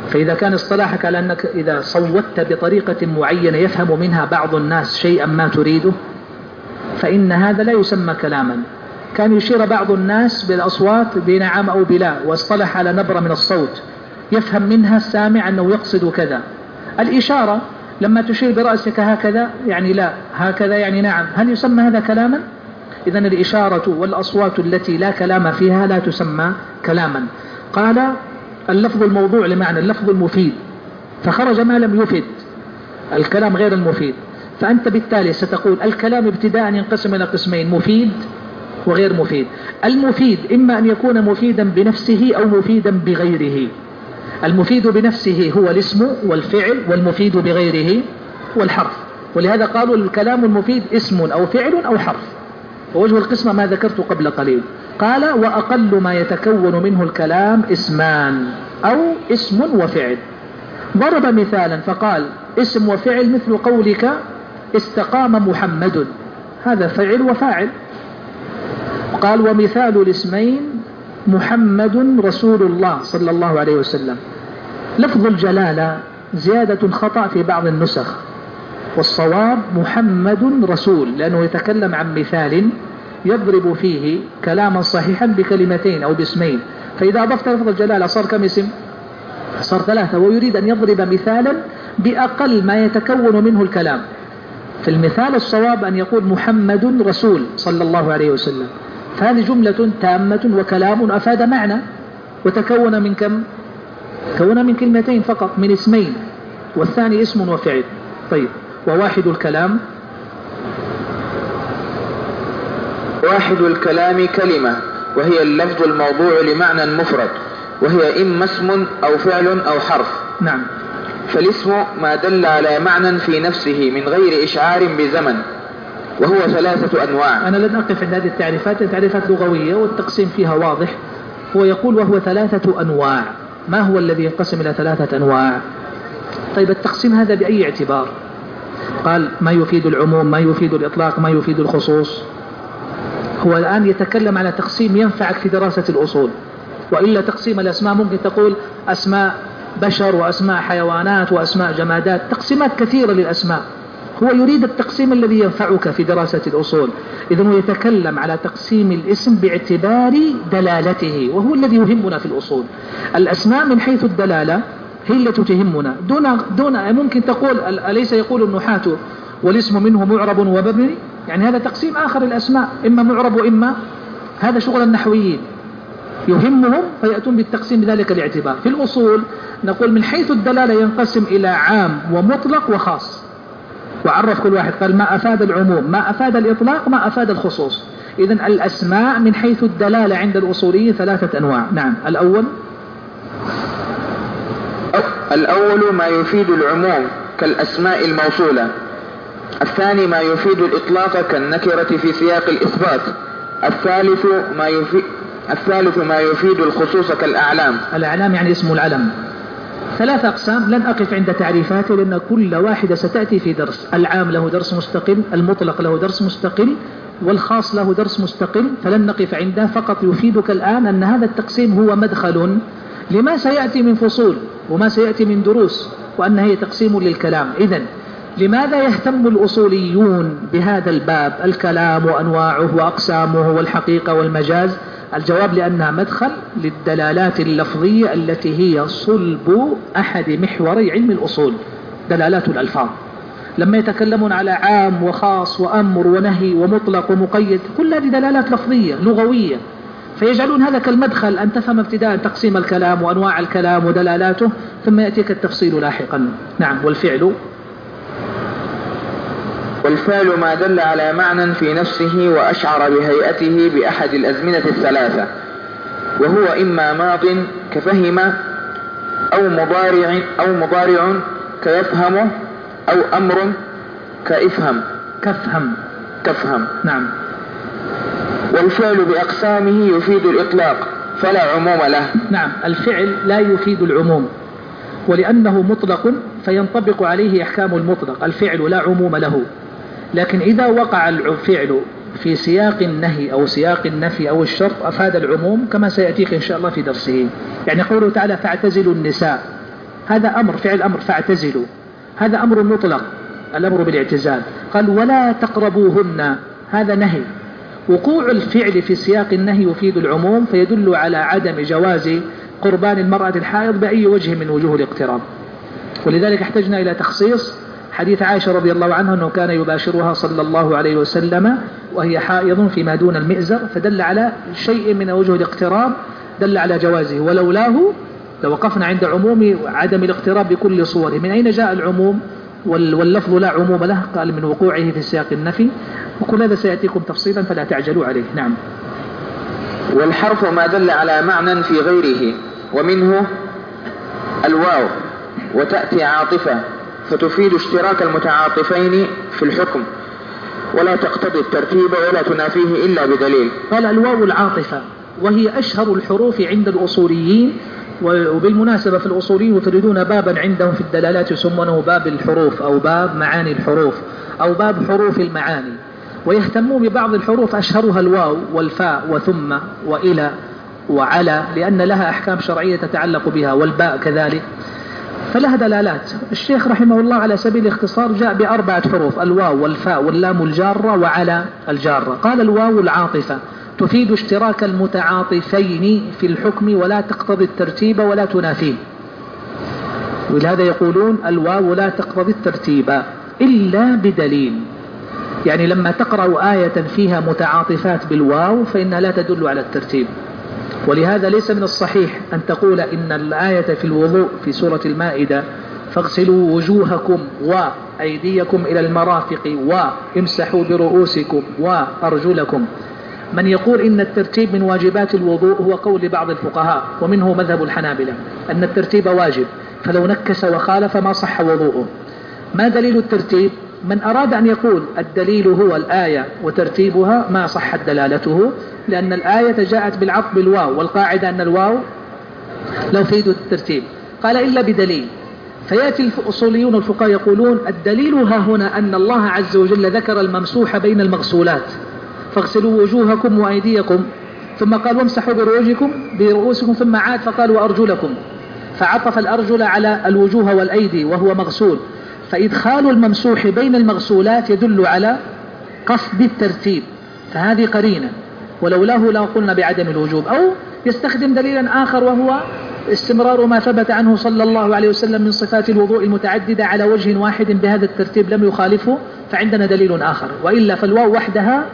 فإذا كان اصطلاحك على أنك إذا صوتت بطريقة معينة يفهم منها بعض الناس شيئا ما تريده فإن هذا لا يسمى كلاما. كان يشير بعض الناس بالأصوات بنعم أو بلا، واصطلح على نبرة من الصوت يفهم منها السامع أنه يقصد كذا. الإشارة لما تشير برأسك هكذا يعني لا، هكذا يعني نعم، هل يسمى هذا كلاما؟ إذن الإشارة والأصوات التي لا كلام فيها لا تسمى كلاما. قال اللفظ الموضوع لمعنى اللفظ المفيد، فخرج ما لم يفد الكلام غير المفيد. فأنت بالتالي ستقول الكلام ابتداء ينقسم إلى قسمين، مفيد وغير مفيد. المفيد إما أن يكون مفيدا بنفسه أو مفيدا بغيره. المفيد بنفسه هو الاسم والفعل، والمفيد بغيره والحرف. ولهذا قالوا الكلام المفيد اسم أو فعل أو حرف. ووجه القسمة ما ذكرت قبل قليل. قال وأقل ما يتكون منه الكلام اسمان أو اسم وفعل. ضرب مثالا فقال اسم وفعل مثل قولك استقام محمد، هذا فعل وفاعل. قال ومثال الاسمين محمد رسول الله صلى الله عليه وسلم. لفظ الجلالة زيادة خطأ في بعض النسخ، والصواب محمد رسول، لأنه يتكلم عن مثال يضرب فيه كلاما صحيحا بكلمتين أو باسمين. فإذا أضفت لفظ الجلالة صار كم اسم؟ صار ثلاثة، ويريد أن يضرب مثالا بأقل ما يتكون منه الكلام. في المثال الصواب أن يقول محمد رسول صلى الله عليه وسلم، فهذه جملة تامة وكلام أفاد معنى، وتكون من كم؟ تكون من كلمتين فقط، من اسمين، والثاني اسم وفعل. طيب وواحد الكلام؟ واحد الكلام كلمة، وهي اللفظ الموضوع لمعنى مفرد، وهي إما اسم أو فعل أو حرف. نعم. فالاسم ما دل على معنى في نفسه من غير إشعار بزمن، وهو ثلاثة أنواع. أنا لن أقف عند هذه التعريفات، تعريفات لغوية والتقسيم فيها واضح. هو يقول وهو ثلاثة أنواع. ما هو الذي ينقسم إلى ثلاثة أنواع؟ طيب التقسيم هذا بأي اعتبار؟ قال ما يفيد العموم، ما يفيد الإطلاق، ما يفيد الخصوص. هو الآن يتكلم على تقسيم ينفعك في دراسة الأصول، وإلا تقسيم الأسماء ممكن تقول أسماء بشر وأسماء حيوانات وأسماء جمادات، تقسيمات كثيرة للأسماء. هو يريد التقسيم الذي ينفعك في دراسة الأصول. إذن هو يتكلم على تقسيم الاسم باعتبار دلالته، وهو الذي يهمنا في الأصول. الأسماء من حيث الدلالة هي التي تهمنا، دون دون ممكن تقول أليس يقول النحاة والاسم منه معرب ومبني؟ يعني هذا تقسيم آخر الأسماء، إما معرب وإما، هذا شغل النحويين يهمهم فيأتون بالتقسيم بذلك الاعتبار. في الأصول نقول من حيث الدلالة ينقسم إلى عام ومطلق وخاص، وعرف كل واحد قال ما أفاد العموم، ما أفاد الإطلاق، ما أفاد الخصوص. إذن الأسماء من حيث الدلالة عند الأصوليين ثلاثة أنواع. نعم. الأول الأول ما يفيد العموم كالأسماء الموصولة. الثاني ما يفيد الإطلاق كالنكرة في سياق الإثبات. الثالث ما يفيد الثالث ما يفيد الخصوص كالأعلام. الأعلام يعني اسم العلم. ثلاث أقسام لن أقف عند تعريفاته لأن كل واحدة ستأتي في درس. العام له درس مستقل، المطلق له درس مستقل، والخاص له درس مستقل، فلن نقف عنده. فقط يفيدك الآن أن هذا التقسيم هو مدخل لما سيأتي من فصول وما سيأتي من دروس، وأن هي تقسيم للكلام. إذن لماذا يهتم الأصوليون بهذا الباب، الكلام وأنواعه وأقسامه والحقيقة والمجاز؟ الجواب لأنها مدخل للدلالات اللفظية التي هي صلب أحد محوري علم الأصول، دلالات الألفاظ. لما يتكلمون على عام وخاص وأمر ونهي ومطلق ومقيد، كل هذه دلالات لفظية لغوية، فيجعلون هذا كالمدخل أن تفهم ابتداء تقسيم الكلام وأنواع الكلام ودلالاته، ثم يأتيك التفصيل لاحقا. نعم. والفعل والفعل ما دل على معنى في نفسه وأشعر بهيئته بأحد الأزمنة الثلاثة، وهو إما ماض كفهم، أو مضارع أو مضارع كيفهم، أو أمر كإفهم كفهم كفهم. نعم. والفعل بأقسامه يفيد الإطلاق فلا عموم له. نعم. الفعل لا يفيد العموم، ولأنه مطلق فينطبق عليه أحكام المطلق. الفعل لا عموم له. لكن إذا وقع الفعل في سياق النهي أو سياق النفي أو الشرط أفاد العموم، كما سيأتيك إن شاء الله في درسه. يعني قوله تعالى فاعتزلوا النساء، هذا أمر، فعل أمر فاعتزلوا، هذا أمر مطلق، الأمر بالاعتزال. قال ولا تقربوهن، هذا نهي. وقوع الفعل في سياق النهي يفيد العموم، فيدل على عدم جواز قربان المرأة الحائض بأي وجه من وجوه الاقتراب. ولذلك احتجنا إلى تخصيص حديث عائشة رضي الله عنها أنه كان يباشرها صلى الله عليه وسلم وهي حائض فيما دون المئزر، فدل على شيء من وجوه الاقتراب دل على جوازه، ولولاه لوقفنا عند عموم عدم الاقتراب بكل صوره. من أين جاء العموم واللفظ لا عموم له؟ قال من وقوعه في سياق النفي، وكل هذا سيأتيكم تفصيلا فلا تعجلوا عليه. نعم. والحرف ما دل على معنى في غيره، ومنه الواو، وتأتي عاطفة فتفيد اشتراك المتعاطفين في الحكم، ولا تقتضي الترتيب ولا تنافيه إلا بدليل. قال الواو العاطفة، وهي أشهر الحروف عند الأصوليين، وبالمناسبة في الأصوليين يفردون بابا عندهم في الدلالات يسمونه باب الحروف أو باب معاني الحروف أو باب حروف المعاني، ويهتمون ببعض الحروف أشهرها الواو والفاء وثم وإلى وعلى، لأن لها أحكام شرعية تتعلق بها، والباء كذلك، فلها دلالات. الشيخ رحمه الله على سبيل الاختصار جاء بأربعة حروف: الواو والفاء واللام الجارة وعلى الجارة. قال الواو العاطفة تفيد اشتراك المتعاطفين في الحكم ولا تقتضي الترتيب ولا تنافيه، ولهذا يقولون الواو لا تقتضي الترتيب إلا بدليل، يعني لما تقرأ آية فيها متعاطفات بالواو فإنها لا تدل على الترتيب. ولهذا ليس من الصحيح أن تقول إن الآية في الوضوء في سورة المائدة فاغسلوا وجوهكم وأيديكم إلى المرافق وامسحوا برؤوسكم وأرجلكم. من يقول إن الترتيب من واجبات الوضوء هو قول لبعض الفقهاء ومنه مذهب الحنابلة أن الترتيب واجب، فلو نكس وخالف ما صح وضوءه. ما دليل الترتيب؟ من أراد أن يقول الدليل هو الآية وترتيبها ما صحت دلالته، لأن الآية جاءت بالعطف بالواو، والقاعدة أن الواو لا تفيد الترتيب. قال إلا بدليل، فيأتي الأصوليون والفقهاء يقولون الدليل ها هنا أن الله عز وجل ذكر الممسوح بين المغسولات، فاغسلوا وجوهكم وأيديكم، ثم قال وامسحوا برؤوسكم برؤوسكم ثم عاد فقال وأرجلكم، فعطف الأرجل على الوجوه والأيدي وهو مغسول. فإدخال الممسوح بين المغسولات يدل على قصد الترتيب، فهذه قرينة، ولولاه لا قلنا بعدم الوجوب. أو يستخدم دليلا آخر وهو استمرار ما ثبت عنه صلى الله عليه وسلم من صفات الوضوء المتعددة على وجه واحد بهذا الترتيب لم يخالفه، فعندنا دليل آخر. وإلا فالواو وحدها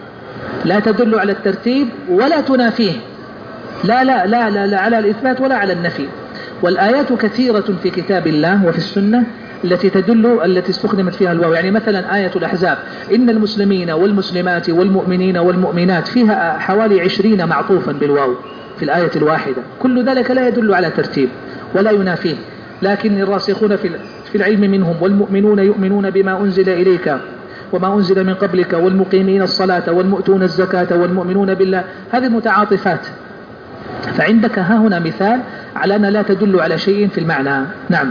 لا تدل على الترتيب ولا تنافيه، لا لا لا لا, لا على الإثبات ولا على النفي. والآيات كثيرة في كتاب الله وفي السنة التي تدل التي استخدمت فيها الواو، يعني مثلا آية الأحزاب إن المسلمين والمسلمات والمؤمنين والمؤمنات فيها حوالي عشرين معطوفا بالواو في الآية الواحدة، كل ذلك لا يدل على ترتيب ولا ينافيه. لكن الراسخون في العلم منهم والمؤمنون يؤمنون بما أنزل إليك وما أنزل من قبلك والمقيمين الصلاة والمؤتون الزكاة والمؤمنون بالله، هذه متعاطفات. فعندك ها هنا مثال على أن لا تدل على شيء في المعنى. نعم.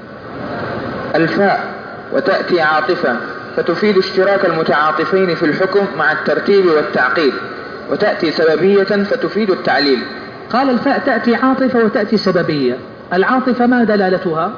الفاء وتأتي عاطفة فتفيد اشتراك المتعاطفين في الحكم مع الترتيب والتعقيد، وتأتي سببية فتفيد التعليل. قال الفاء تأتي عاطفة وتأتي سببية. العاطفة ما دلالتها؟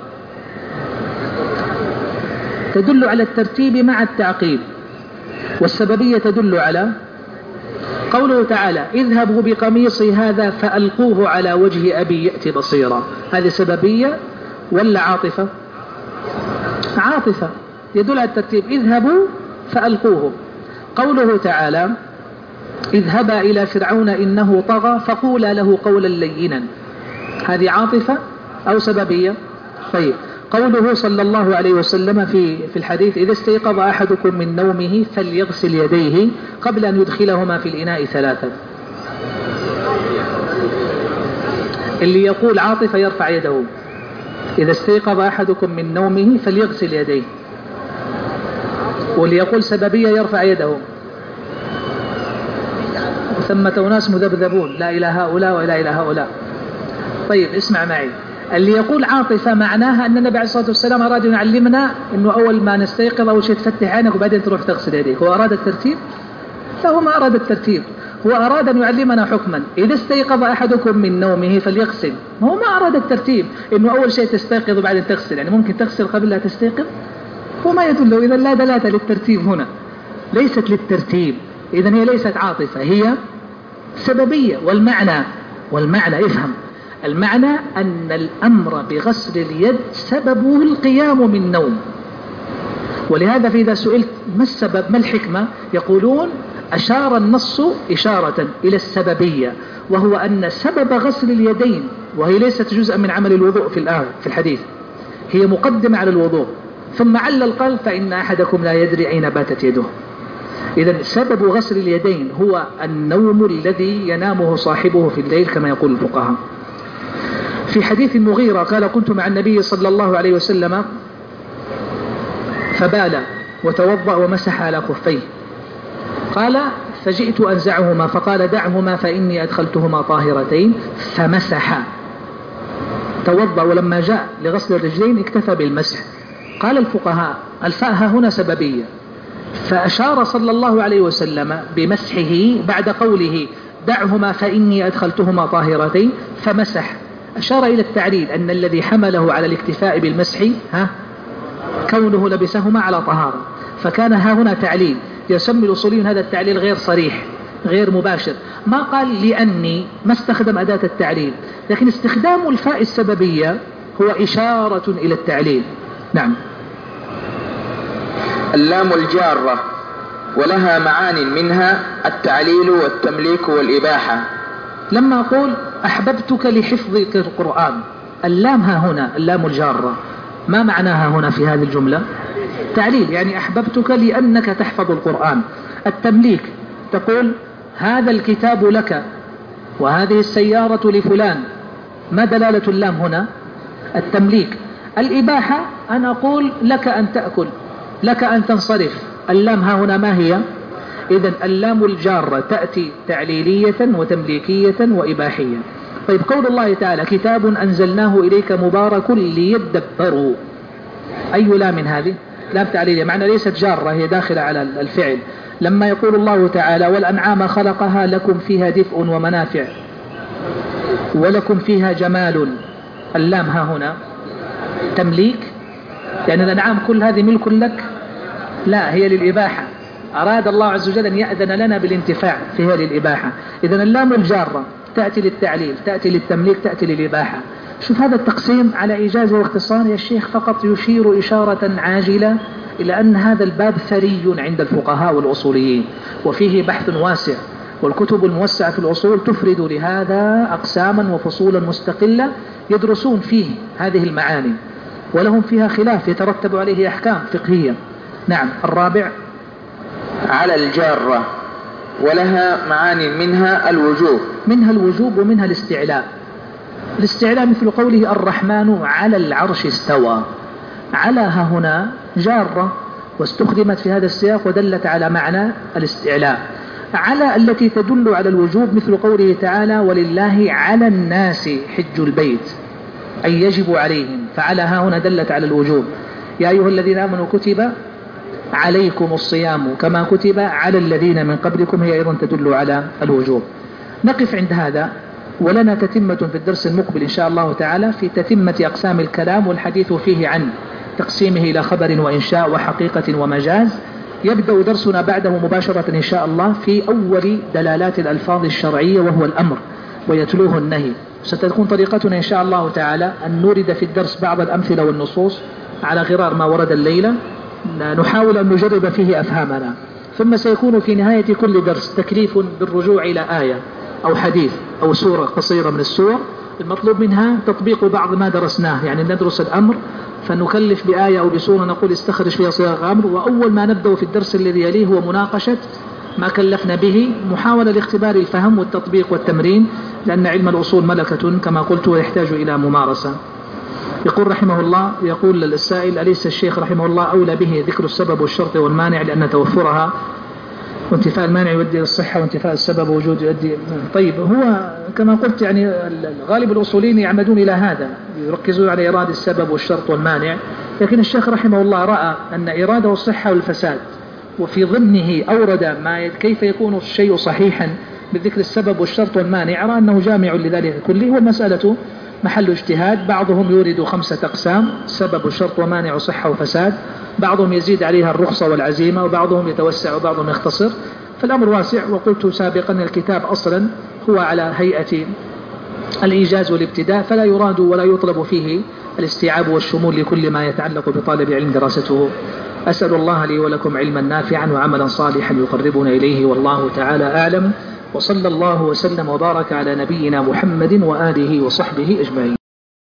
تدل على الترتيب مع التعقيد، والسببية تدل على قوله تعالى اذهبوا بقميصي هذا فألقوه على وجه أبي يأتي بصيرا. هذه سببية ولا عاطفة؟ عاطفة يدل على الترتيب، اذهبوا فألقوه. قوله تعالى اذهبا إلى فرعون إنه طغى فقولا له قولا لينا، هذه عاطفة أو سببية؟ طيب. قوله صلى الله عليه وسلم في في الحديث إذا استيقظ أحدكم من نومه فليغسل يديه قبل أن يدخلهما في الإناء ثلاثا. اللي يقول عاطفة يرفع يده. إذا استيقظ أحدكم من نومه فليغسل يديه. واللي يقول سببية يرفع يده. ثمة ناس مذبذبون لا إلى هؤلاء ولا إلى هؤلاء. طيب اسمع معي، اللي يقول عاطفة معناها أن النبي عليه الصلاة والسلام أراد أن يعلمنا أنه أول ما نستيقظ أول شيء تفتح عينك وبعدين تروح تغسل يديك. هو أراد الترتيب؟ لا، هو ما أراد الترتيب، هو أراد أن يعلمنا حكما، إذا استيقظ أحدكم من نومه فليغسل. هو ما أراد الترتيب إنه أول شيء تستيقظ وبعدين تغسل، يعني ممكن تغسل قبل لا تستيقظ، هو ما يدل. إذا لا دلالة للترتيب هنا، ليست للترتيب، إذن هي ليست عاطفة، هي سببية. والمعنى والمعنى افهم المعنى أن الأمر بغسل اليد سببه القيام من نوم. ولهذا فإذا سئلت ما السبب ما الحكمة، يقولون أشار النص إشارة إلى السببية، وهو أن سبب غسل اليدين، وهي ليست جزءا من عمل الوضوء في الآية في الحديث، هي مقدمة على الوضوء، ثم علل قال فإن أحدكم لا يدري أين باتت يده. إذن سبب غسل اليدين هو النوم الذي ينامه صاحبه في الليل كما يقول الفقهاء. في حديث المغيرة قال كنت مع النبي صلى الله عليه وسلم فبال وتوضأ ومسح على خفيه، قال فجئت أنزعهما فقال دعهما فإني أدخلتهما طاهرتين، فمسح توضأ، ولما جاء لغسل الرجلين اكتفى بالمسح. قال الفقهاء الفاء هنا سببية، فأشار صلى الله عليه وسلم بمسحه بعد قوله دعهما فإني أدخلتهما طاهرتين فمسح، أشار إلى التعليل أن الذي حمله على الاكتفاء بالمسح ها كونه لبسهما على طهارة، فكان ها هنا تعليل. يسمي الأصوليون هذا التعليل غير صريح غير مباشر، ما قال لأني، ما استخدم أداة التعليل، لكن استخدام الفاء السببية هو إشارة إلى التعليل. نعم. اللام الجارة ولها معان منها التعليل والتمليك والإباحة. لما أقول أحببتك لحفظ القرآن، اللام ها هنا اللام الجارة ما معناها هنا في هذه الجملة؟ تعليل، يعني أحببتك لأنك تحفظ القرآن. التمليك تقول هذا الكتاب لك وهذه السيارة لفلان، ما دلالة اللام هنا؟ التمليك. الإباحة أن أقول لك أن تأكل، لك أن تنصرف، اللام ها هنا ما هي؟ إذن اللام الجارة تأتي تعليلية وتمليكية وإباحية. طيب قول الله تعالى كتاب أنزلناه إليك مبارك ليدبروا، أي لام من هذه؟ لام تعليلية، معنى ليست جارة، هي داخلة على الفعل. لما يقول الله تعالى والأنعام خلقها لكم فيها دفء ومنافع ولكم فيها جمال، اللام ها هنا تمليك، يعني الأنعام كل هذه ملك لك؟ لا، هي للإباحة، أراد الله عز وجل أن يأذن لنا بالانتفاع فيها للإباحة. إذن اللام الجارة تأتي للتعليل، تأتي للتمليك، تأتي للإباحة. شوف هذا التقسيم على إيجاز واختصار يا الشيخ فقط يشير إشارة عاجلة إلى أن هذا الباب ثري عند الفقهاء والأصوليين، وفيه بحث واسع، والكتب الموسعة في الأصول تفرد لهذا أقساما وفصولا مستقلة يدرسون فيه هذه المعاني، ولهم فيها خلاف يترتب عليه أحكام فقهية. نعم. الرابع على الجارة ولها معاني منها الوجوب، منها الوجوب ومنها الاستعلاء. الاستعلاء مثل قوله الرحمن على العرش استوى، على ها هنا جارة واستخدمت في هذا السياق ودلت على معنى الاستعلاء. على التي تدل على الوجوب مثل قوله تعالى ولله على الناس حج البيت، أي يجب عليهم، فعلى ها هنا دلت على الوجوب. يا أيها الذين آمنوا كتب عليكم الصيام كما كتب على الذين من قبلكم، هي أيضا تدل على الوجوب. نقف عند هذا، ولنا تتمة في الدرس المقبل إن شاء الله تعالى في تتمة أقسام الكلام والحديث فيه عن تقسيمه إلى خبر وإنشاء وحقيقة ومجاز. يبدأ درسنا بعده مباشرة إن شاء الله في أول دلالات الألفاظ الشرعية وهو الأمر ويتلوه النهي. ستكون طريقتنا إن شاء الله تعالى أن نورد في الدرس بعض الأمثلة والنصوص على غرار ما ورد الليلة، نحاول أن نجرب فيه أفهامنا، ثم سيكون في نهاية كل درس تكليف بالرجوع إلى آية أو حديث أو سورة قصيرة من السور المطلوب منها تطبيق بعض ما درسناه، يعني ندرس الأمر فنكلف بآية أو بسورة نقول استخرج فيها صيغ أمر، وأول ما نبدأ في الدرس الذي يليه هو مناقشة ما كلفنا به، محاولة لاختبار الفهم والتطبيق والتمرين، لأن علم الأصول ملكة كما قلت ويحتاج إلى ممارسة. يقول رحمه الله، يقول السائل أليس الشيخ رحمه الله أولى به ذكر السبب والشرط والمانع لأن توفرها وانتفاء المانع يؤدي إلى الصحة وانتفاء السبب ووجود يؤدي. طيب هو كما قلت يعني غالب الأصوليين يعمدون إلى هذا، يركزون على إرادة السبب والشرط والمانع، لكن الشيخ رحمه الله رأى أن إرادة الصحة والفساد وفي ضمنه أورد ما كيف يكون الشيء صحيحا بذكر السبب والشرط والمانع، أرى أنه جامع لذلك كله، والمسألة محل اجتهاد. بعضهم يورد خمسة أقسام: سبب وشرط ومانع وصحة وفساد، بعضهم يزيد عليها الرخصة والعزيمة، وبعضهم يتوسع وبعضهم يختصر، فالأمر واسع. وقلت سابقا الكتاب أصلا هو على هيئة الإيجاز والابتداء، فلا يراد ولا يطلب فيه الاستيعاب والشمول لكل ما يتعلق بطالب علم دراسته. أسأل الله لي ولكم علما نافعا وعملا صالحا يقربنا إليه، والله تعالى أعلم، وصلى الله وسلم وبارك على نبينا محمد وآله وصحبه أجمعين.